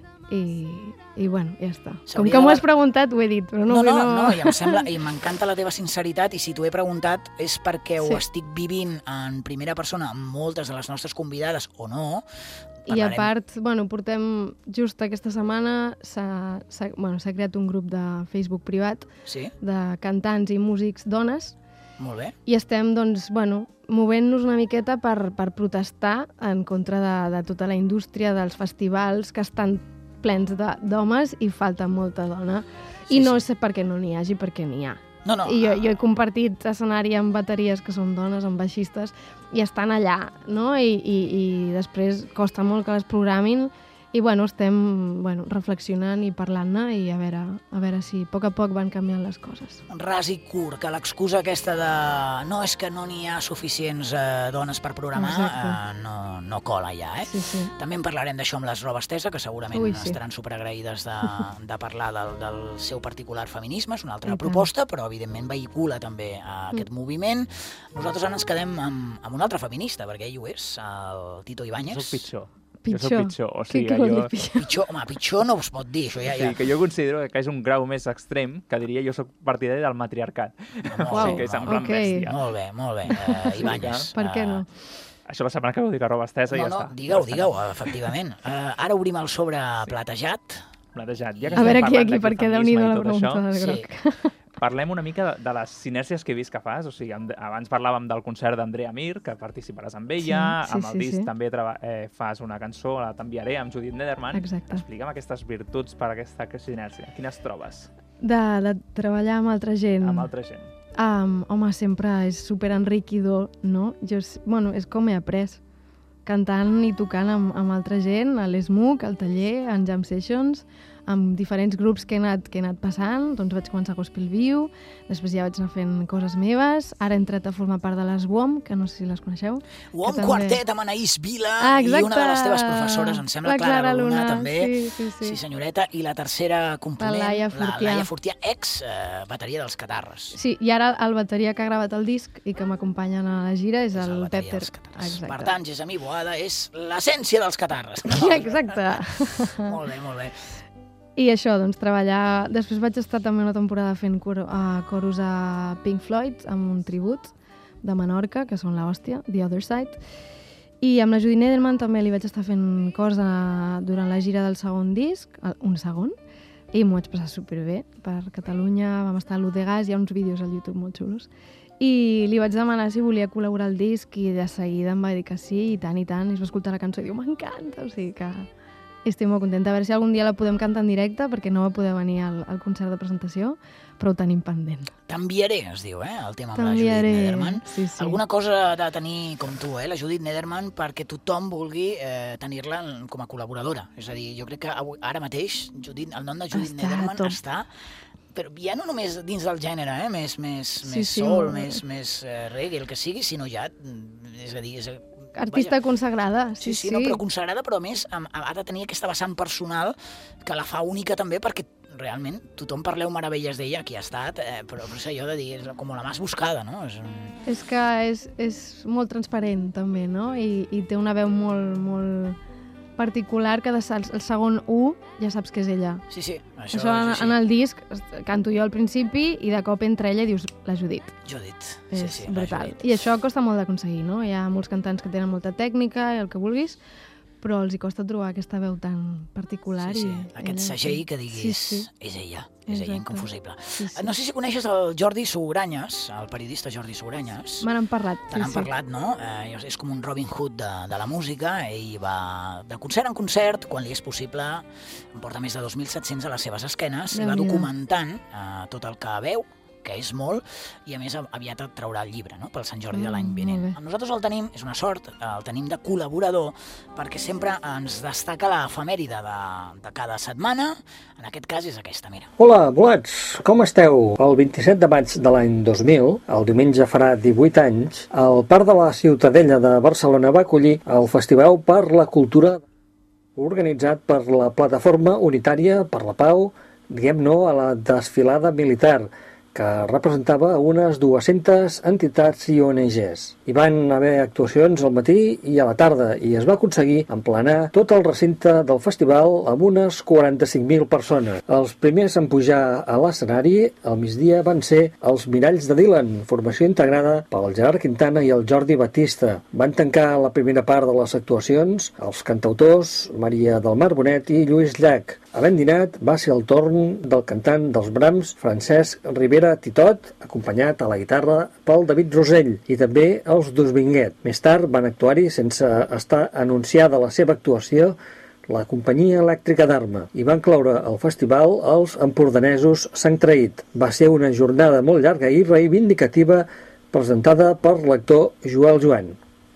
i, i bueno, ja està. Com que m'ho has preguntat, ho he dit, però no... No, no, no, no i em sembla, i m'encanta la teva sinceritat, i si t'ho he preguntat és perquè sí. ho estic vivint en primera persona amb moltes de les nostres convidades, o no. I a part, bueno, portem just aquesta setmana, s'ha bueno, creat un grup de Facebook privat sí? de cantants i músics dones. Molt bé. I estem, doncs, bueno, movent-nos una miqueta per, per protestar en contra de, de tota la indústria, dels festivals que estan plens d'homes i falta molta dona. Sí, I no sí. sé per què no n'hi hagi, perquè n'hi ha. No, no. I jo, jo he compartit escenari amb bateries que són dones, amb baixistes, i estan allà, no? I, i, i després costa molt que les programin i, bueno, estem bueno, reflexionant i parlant-ne i a veure, a veure si a poc a poc van canviant les coses. Ras i curt, que l'excusa aquesta de no és que no n'hi ha suficients eh, dones per programar eh, no, no cola ja, eh? Sí, sí. També en parlarem d'això amb les Robes Tesa, que segurament Ui, sí. estaran superagraïdes de, de parlar del, del seu particular feminisme, és una altra proposta, però evidentment vehicula també eh, aquest mm. moviment. Nosaltres ara ens quedem amb, amb un altre feminista, perquè ell ho és, el Tito Ibáñez. Soc pitjor. Pitjor. Jo soc pitjor. O sigui, Què, què jo... pitjor? pitjor? Home, pitjor no us pot dir, això ja... O sigui, ja... que jo considero que és un grau més extrem, que diria jo soc partidari del matriarcat. Molt wow. bé, que és en plan okay. bèstia. Molt bé, molt bé. Uh, Ibáñez. Per què no? Uh, Això la setmana que ho dic a Roba Estesa no, i ja no, està. digueu, digueu, efectivament. Uh, ara obrim el sobre platejat. Platejat. Ja que a veure estem aquí, aquí, parlant perquè d'aquest Déu-n'hi-do la feminisme i tot pregunta això, del groc. Sí. Parlem una mica de, de les sinèrcies que he vist que fas. O sigui, abans parlàvem del concert d'Andrea Mir, que participaràs amb ella, Sí, sí, amb el sí, disc sí. també eh, fas una cançó, la T'enviaré, amb Judit Nederman. Exacte. Explica'm aquestes virtuts per a aquesta sinèrcia. Quines trobes De, de treballar amb altra gent. amb altra gent? Um, home, sempre és super enriquidor, no? Jo, bueno, és com he après. Cantant i tocant amb, amb altra gent, a l'Smook, al taller, en jam sessions, amb diferents grups que he anat, que he anat passant. Doncs vaig començar a Gospel Viu, després ja vaig anar fent coses meves. Ara he entrat a formar part de les W O M, que no sé si les coneixeu. W O M també... Quartet amb Anaïs Vila ah, i una de les teves professores, em sembla, la Clara, Clara Luna, Luna, també. Sí, sí, sí. Sí, senyoreta. I la tercera component, La Laia Fortià. la Laia Fortià, ex eh, bateria dels Catarres. Sí, i ara el bateria que ha gravat el disc i que m'acompanyen a la gira és, És el, el Pep bateria Ter... dels Catarres. Exacte. Per tant, Gessamí Boada és l'essència dels Catarres. No? Exacte. Molt bé, molt bé. I això, doncs, treballar... Després vaig estar també una temporada fent cor uh, coros a Pink Floyd, amb un tribut de Menorca, que són l'hòstia, The Other Side. I amb la Judit Nederman també li vaig estar fent cosa durant la gira del segon disc, un segon, i m'ho vaig passar superbé per Catalunya. Vam estar a l'U de Gas, hi ha uns vídeos al YouTube molt xulos. I li vaig demanar si volia col·laborar al disc i de seguida em va dir que sí, i tant i tant, i es va escoltar la cançó i diu, m'encanta, o sigui que... Estic molt contenta. A veure si algun dia la podem cantar en directe, perquè no va poder venir al, al concert de presentació, però ho tenim pendent. T'enviaré, es diu, eh, el tema amb T'enviaré. la Judit Nederman. Sí, sí. Alguna cosa ha de tenir com tu, eh, la Judit Nederman, perquè tothom vulgui eh, tenir-la com a col·laboradora. És a dir, jo crec que avui, ara mateix Judit, el nom de Judit Està Nederman top. està... Però ja no només dins del gènere, eh, més, més, Sí, més sí, soul, molt bé. més, més eh, reggae, el que sigui, sinó ja... És a dir, és, Artista vaja. consagrada, Sí, sí, sí, sí. no, però consagrada, però a més ha de tenir aquesta vessant personal que la fa única també perquè realment tothom parleu meravelles d'ella, qui ha estat, eh, però no sé jo de dir, és com la més buscada, no? És, un... És que és, és molt transparent, també, no? I, i té una veu molt, molt particular que de, el segon U ja saps que és ella. Sí, sí. Això, això en, sí, sí. en el disc canto jo al principi i de cop entra ella i dius la Judit. Judit, és sí, sí. brutal. Judit. I això costa molt d'aconseguir, no? Hi ha molts cantants que tenen molta tècnica i el que vulguis, però els hi costa trobar aquesta veu tan particular. Sí, sí. I Aquest ella, segell que diguis, sí, sí. és ella, és Exacte. ella, inconfusible. Sí, sí. No sé si coneixes el Jordi Sugranyes, el periodista Jordi Sugranyes. Me n'han parlat. Te n'han sí, sí. parlat, no? Eh, és com un Robin Hood de, de la música. Ell va de concert en concert, quan li és possible, em porta més de dos mil set-cents a les seves esquenes, i va Déu-n'hi-do. documentant eh, tot el que veu, que és molt, i a més aviat et traurà el llibre, no?, pel Sant Jordi de l'any Mm, vinent. molt bé. Nosaltres el tenim, és una sort, el tenim de col·laborador, perquè sempre ens destaca l'efemèride de, de cada setmana, en aquest cas és aquesta, mira. Hola, bolets, com esteu? El vint-i-set de maig de l'any dos mil, el diumenge farà divuit anys, el Parc de la Ciutadella de Barcelona va acollir el Festival per la Cultura organitzat per la Plataforma Unitària per la Pau, diguem no a la desfilada militar, que representava unes dues-centes entitats i O N Ges. Hi van haver actuacions al matí i a la tarda i es va aconseguir emplenar tot el recinte del festival amb unes quaranta-cinc mil persones. Els primers en pujar a l'escenari al migdia van ser els Miralls de Dylan, formació integrada pel Gerard Quintana i el Jordi Batista. Van tancar la primera part de les actuacions els cantautors Maria del Mar Bonet i Lluís Llach. Havent dinat, va ser el torn del cantant dels Brams, Francesc Rivera Titot, acompanyat a la guitarra pel David Rosell, i també els Dosminguet. Més tard van actuar-hi, sense estar anunciada la seva actuació, la companyia elèctrica d'Arma, i van cloure el festival els empordanesos Sant Traït. Va ser una jornada molt llarga i reivindicativa presentada per l'actor Joel Joan.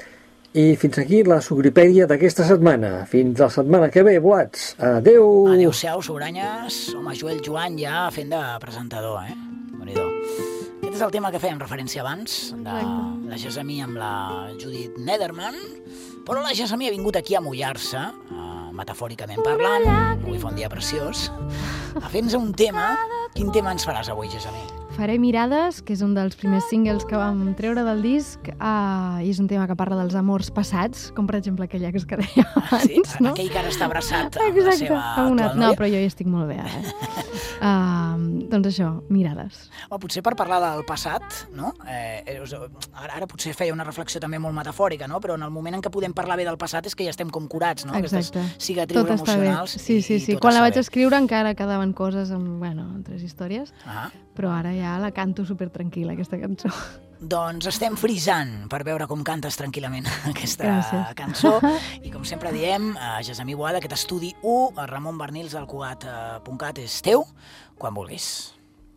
I fins aquí la Sugripèdia d'aquesta setmana. Fins la setmana que ve, bolats. Adeu! Adéu-siau, Sugranyes. Home, Joel Joan ja fent de presentador, eh? Déu-n'hi-do. Aquest és el tema que fèiem referència abans, de la Gessamí amb la Judith Nederman, però la Gessamí ha vingut aquí a mullar-se, eh, metafòricament parlant, avui fa un dia preciós, a fer-nos un tema. Quin tema ens faràs avui, Gessamí? Faré Mirades, que és un dels primers singles que vam treure del disc, uh, i és un tema que parla dels amors passats, com per exemple aquella que es que deia abans, Sí, no? aquell que ara està abraçat amb la Exacte, seva amb una... actual No, noia. però jo hi estic molt bé ara. Eh? Uh, doncs això, Mirades. Home, potser per parlar del passat, no? Eh, ara, ara potser feia una reflexió també molt metafòrica, no? Però en el moment en què podem parlar bé del passat és que ja estem com curats, no? Exacte. Aquestes cicatrius Tot està bé. emocionals. Sí, sí, i, sí. i tot Quan la està vaig bé. escriure encara quedaven coses amb, bueno, amb tres històries, Ah. però ara ja la canto super tranquil·la, aquesta cançó. Doncs estem frisant per veure com cantes tranquil·lament aquesta Gràcies. cançó. I com sempre diem, a Gessamí Boada, aquest estudi u, a Ramon Bernils, al Cugat punt cat, és teu, quan vulguis.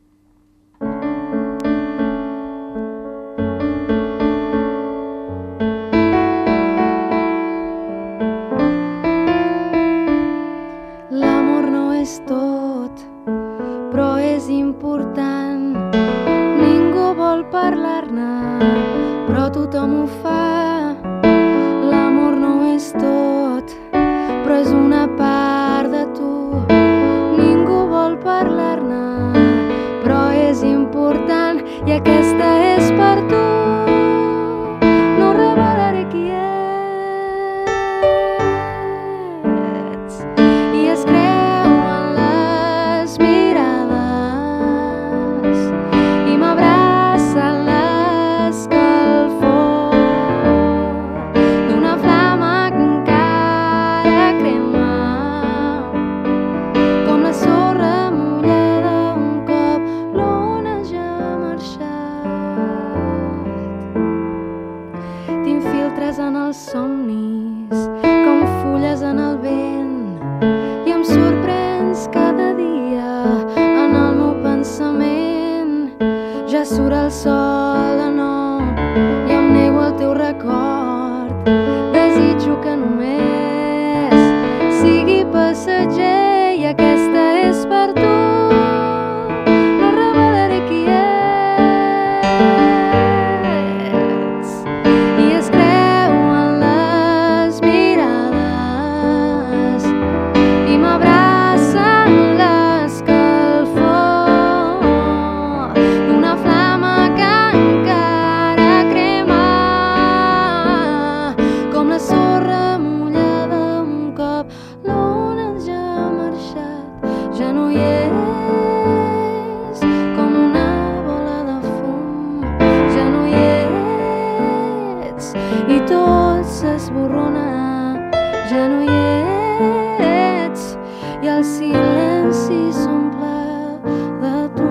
L'amor no és tot, però és important. Ningú vol parlar-ne, però tothom ho fa. L'amor no és tot, però és una part de tu. Ningú vol parlar-ne, però és important i aquesta és per tu. No revelaré qui ets i es creu en les mirades i m'abraça l'escalfor d'una flama que encara crema com la sorra mullada un cop l'ona ja ha marxat. T'infiltres en els somnis com fulles en el vent i em sorprens cada dia en el meu pensament. Ja surt el sol de nou i em nego el teu record. Desitjo que només sigui passatger i aquesta és per tu. No revelaré qui ets i es creu en les mirades i m'abraça l'escalfor silenci s'omple de tu.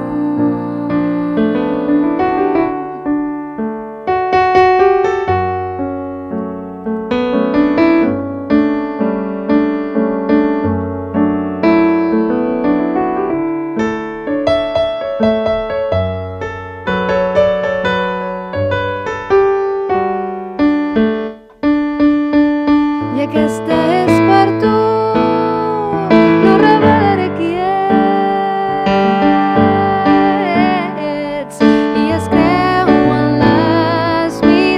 I aquesta és per tu, no revelaré qui ets, i es creuen les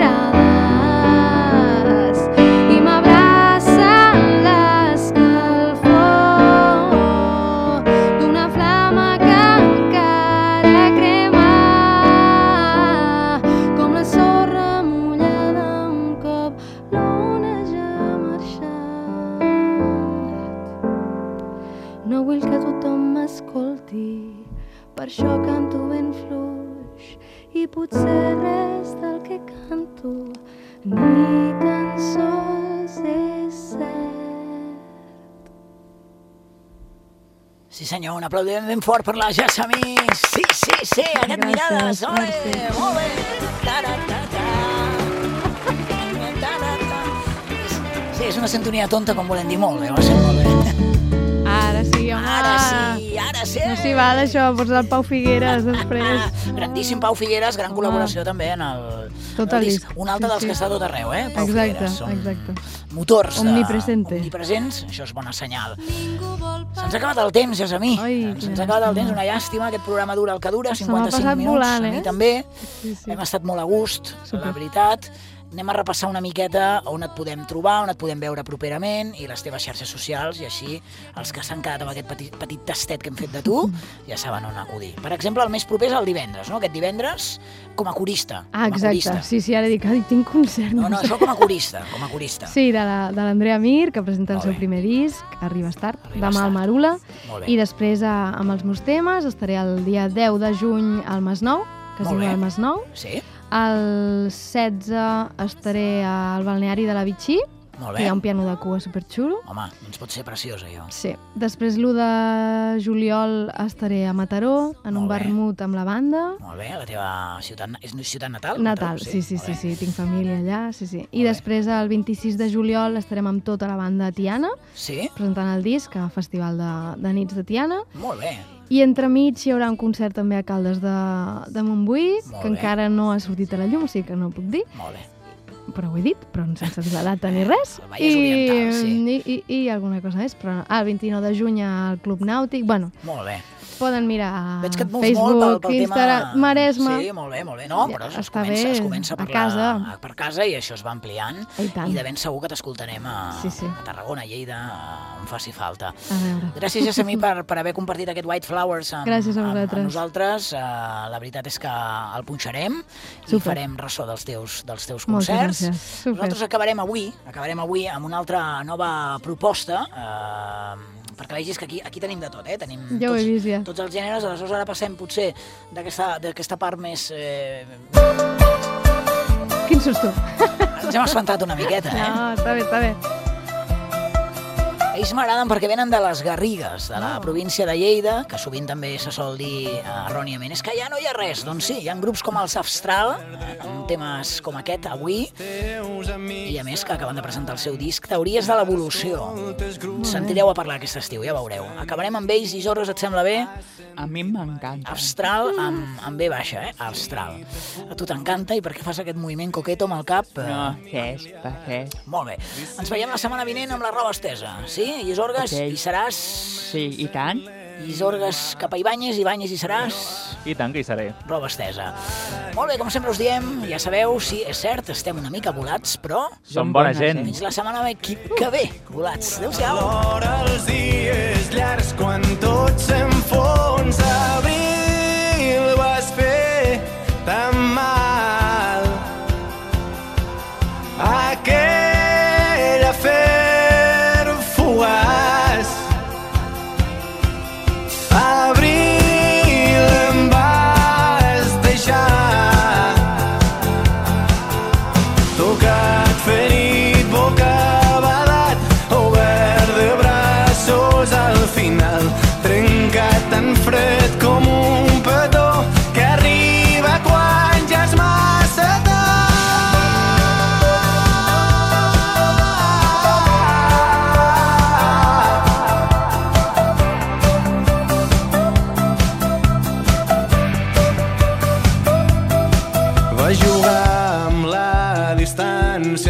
mirades i m'abracen l'escalfor d'una flama que encara crema com la sorra mullada un cop l'ona ja ha marxat. No vull que tothom m'escolti, per això canto ben fluix, i potser res del que canto ni tan sols és cert. Sí senyor, un aplaudiment ben fort per la Jessamí. Sí, sí, sí, aquest Gràcies, mirades. Ole, merci. molt bé. Ta-ra-ta-ta. Ta-ra-ta. Sí, és una sintonia tonta, com volem dir, molt bé, va ser molt bé. Ara sí, home. Ara sí, ara sí. No s'hi val, això, posar el Pau Figueres després. Grandíssim Pau Figueres, gran Home. col·laboració també en el, Tot en el disc. disc. Un altre Sí, dels sí. que està a tot arreu, eh? Pau Exacte, Figueres. Són exacte. motors de- Omnipresente. omnipresents, això és bona senyal. Se'ns ha acabat el temps, Jessamí. Ai, Se'ns quina ha acabat el temps, llàstima. una llàstima. Aquest programa dura el que dura, Se m'ha cinquanta-cinc passat minuts. volant, A mi eh? també. Sí, sí. Hem estat molt a gust, Super. la veritat. Anem a repassar una miqueta on et podem trobar, on et podem veure properament i les teves xarxes socials, i així els que s'han quedat amb aquest petit, petit tastet que hem fet de tu ja saben on acudir. Per exemple, el més proper és el divendres, no? Aquest divendres com a corista. Ah, com a exacte. corista. Sí, sí, ara dic, ai, tinc concert. No, no, això com a corista, com a corista. Sí, de la- de l'Andrea Mir, que presenta el Molt seu bé. primer disc, Arribes tard, Arribes demà al tard. Marula. Molt bé. I després, eh, amb els meus temes, estaré el dia deu de juny al Masnou, Casino Molt bé. del Masnou. Sí, El setze estaré al balneari de la Vichy, molt que bé. hi ha un piano de cua superxulo. Home, doncs pot ser preciós, allò. Sí. Després, l'u de juliol, estaré a Mataró, en un Molt bé. vermut amb la banda. Molt bé, la teva ciutat... És ciutat natal? Natal, sí, sí, Molt sí, bé. sí, tinc família allà, sí, sí. I Molt bé. després, el vint-i-sis de juliol, estarem amb tota la banda Tiana, Sí? presentant el disc a Festival de, de Nits de Tiana. Molt bé. I entremig hi haurà un concert també a Caldes de, de Montbui, Molt que bé. encara no ha sortit a la llum, o sigui que no ho puc dir, Molt bé. però ho he dit, però sense dir la data ni res. El Vallès Oriental, sí. i, i, I alguna cosa més, però ah, el vint-i-nou de juny al Club Nàutic, bueno, Molt bé. poden mirar Veig que et mous Facebook, molt pel, pel Instagram, tema... Maresme. Sí, molt bé, molt bé. No, Ja, però es està comença, bé, es comença per, a casa. La, per casa i això es va ampliant. I tant. I de ben segur que t'escoltarem a, Sí, sí. a Tarragona, a Lleida, on faci falta. A veure. Gràcies, Jessamí, per, per haver compartit aquest White Flowers amb, Gràcies a amb, amb vosaltres. nosaltres. Uh, la veritat és que el punxarem i Super. farem ressò dels teus, dels teus Moltes concerts. gràcies. Super. Nosaltres acabarem avui, acabarem avui amb una altra nova proposta, uh, perquè vegis que aquí, aquí tenim de tot, eh? Tenim Ja ho he tots, vist, ja. tots els gèneres, aleshores ara passem potser d'aquesta d'aquesta part més... Eh... Quin susto. Ens hem espantat una miqueta, eh? No, està bé, està bé. Ells m'agraden perquè venen de les Garrigues, de Oh. la província de Lleida, que sovint també se sol dir eh, erròniament. És que ja no hi ha res. Doncs sí, hi ha grups com els Afstral, amb temes com aquest avui, i a més que acaben de presentar el seu disc Teories de l'evolució. Sentireu a parlar aquest estiu, ja veureu. Acabarem amb ells, i Jorges, et sembla bé? A mi m'encanta. Afstral amb, amb B baixa, eh? Afstral. A tu t'encanta i per què fas aquest moviment coqueto amb el cap? Eh, No, res, per res. Molt bé. Ens veiem la setmana vinent amb la roba estesa, sí? Isorgues, Ok. hi seràs... Sí, i tant. Isorgues cap a Ibáñez, Ibáñez hi seràs... I tant que hi seré. Roba estesa. Molt bé, com sempre us diem, ja sabeu, sí, és cert, estem una mica volats, però Som bona gent. fins la setmana que que ve, volats. Adéu-siau. Alhora els dies llargs quan tot s'enfonsa. Abril, vas fer tan mal. Aquell afer fugaç. Abril, em vas deixar tocat, ferit, boca badat, obert de braços al final.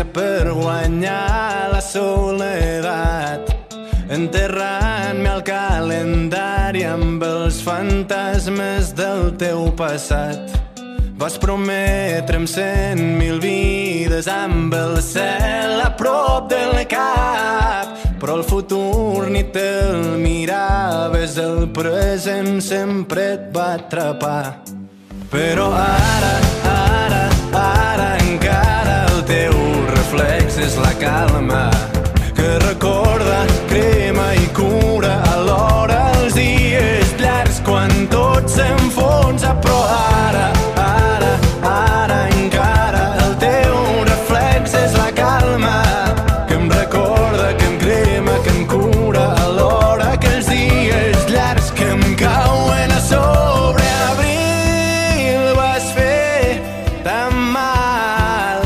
per guanyar la soledat, enterrant-me al calendari amb els fantasmes del teu passat. Vas prometre'm cent mil vides amb el cel a prop del cap, però el futur ni te'l miraves, el present sempre et va atrapar. Però ara, ara, ara encara el teu reflex és la calma que recorda, crema i cura alhora els dies llargs quan tot s'enfonsa. Però ara, ara, ara encara el teu reflex és la calma que em recorda, que em crema, que em cura alhora que els dies llargs que em cauen a sobre. Abril, vas fer tan mal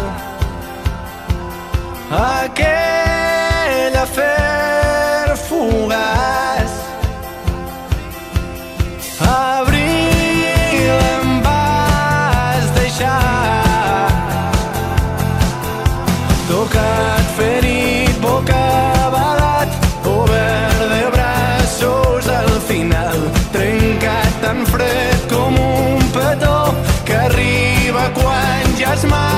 aquell afer fugaç. Abril, em vas deixar tocat, ferit, bocabadat, obert de braços al final, trencat tan fred com un petó que arriba quan ja és mar.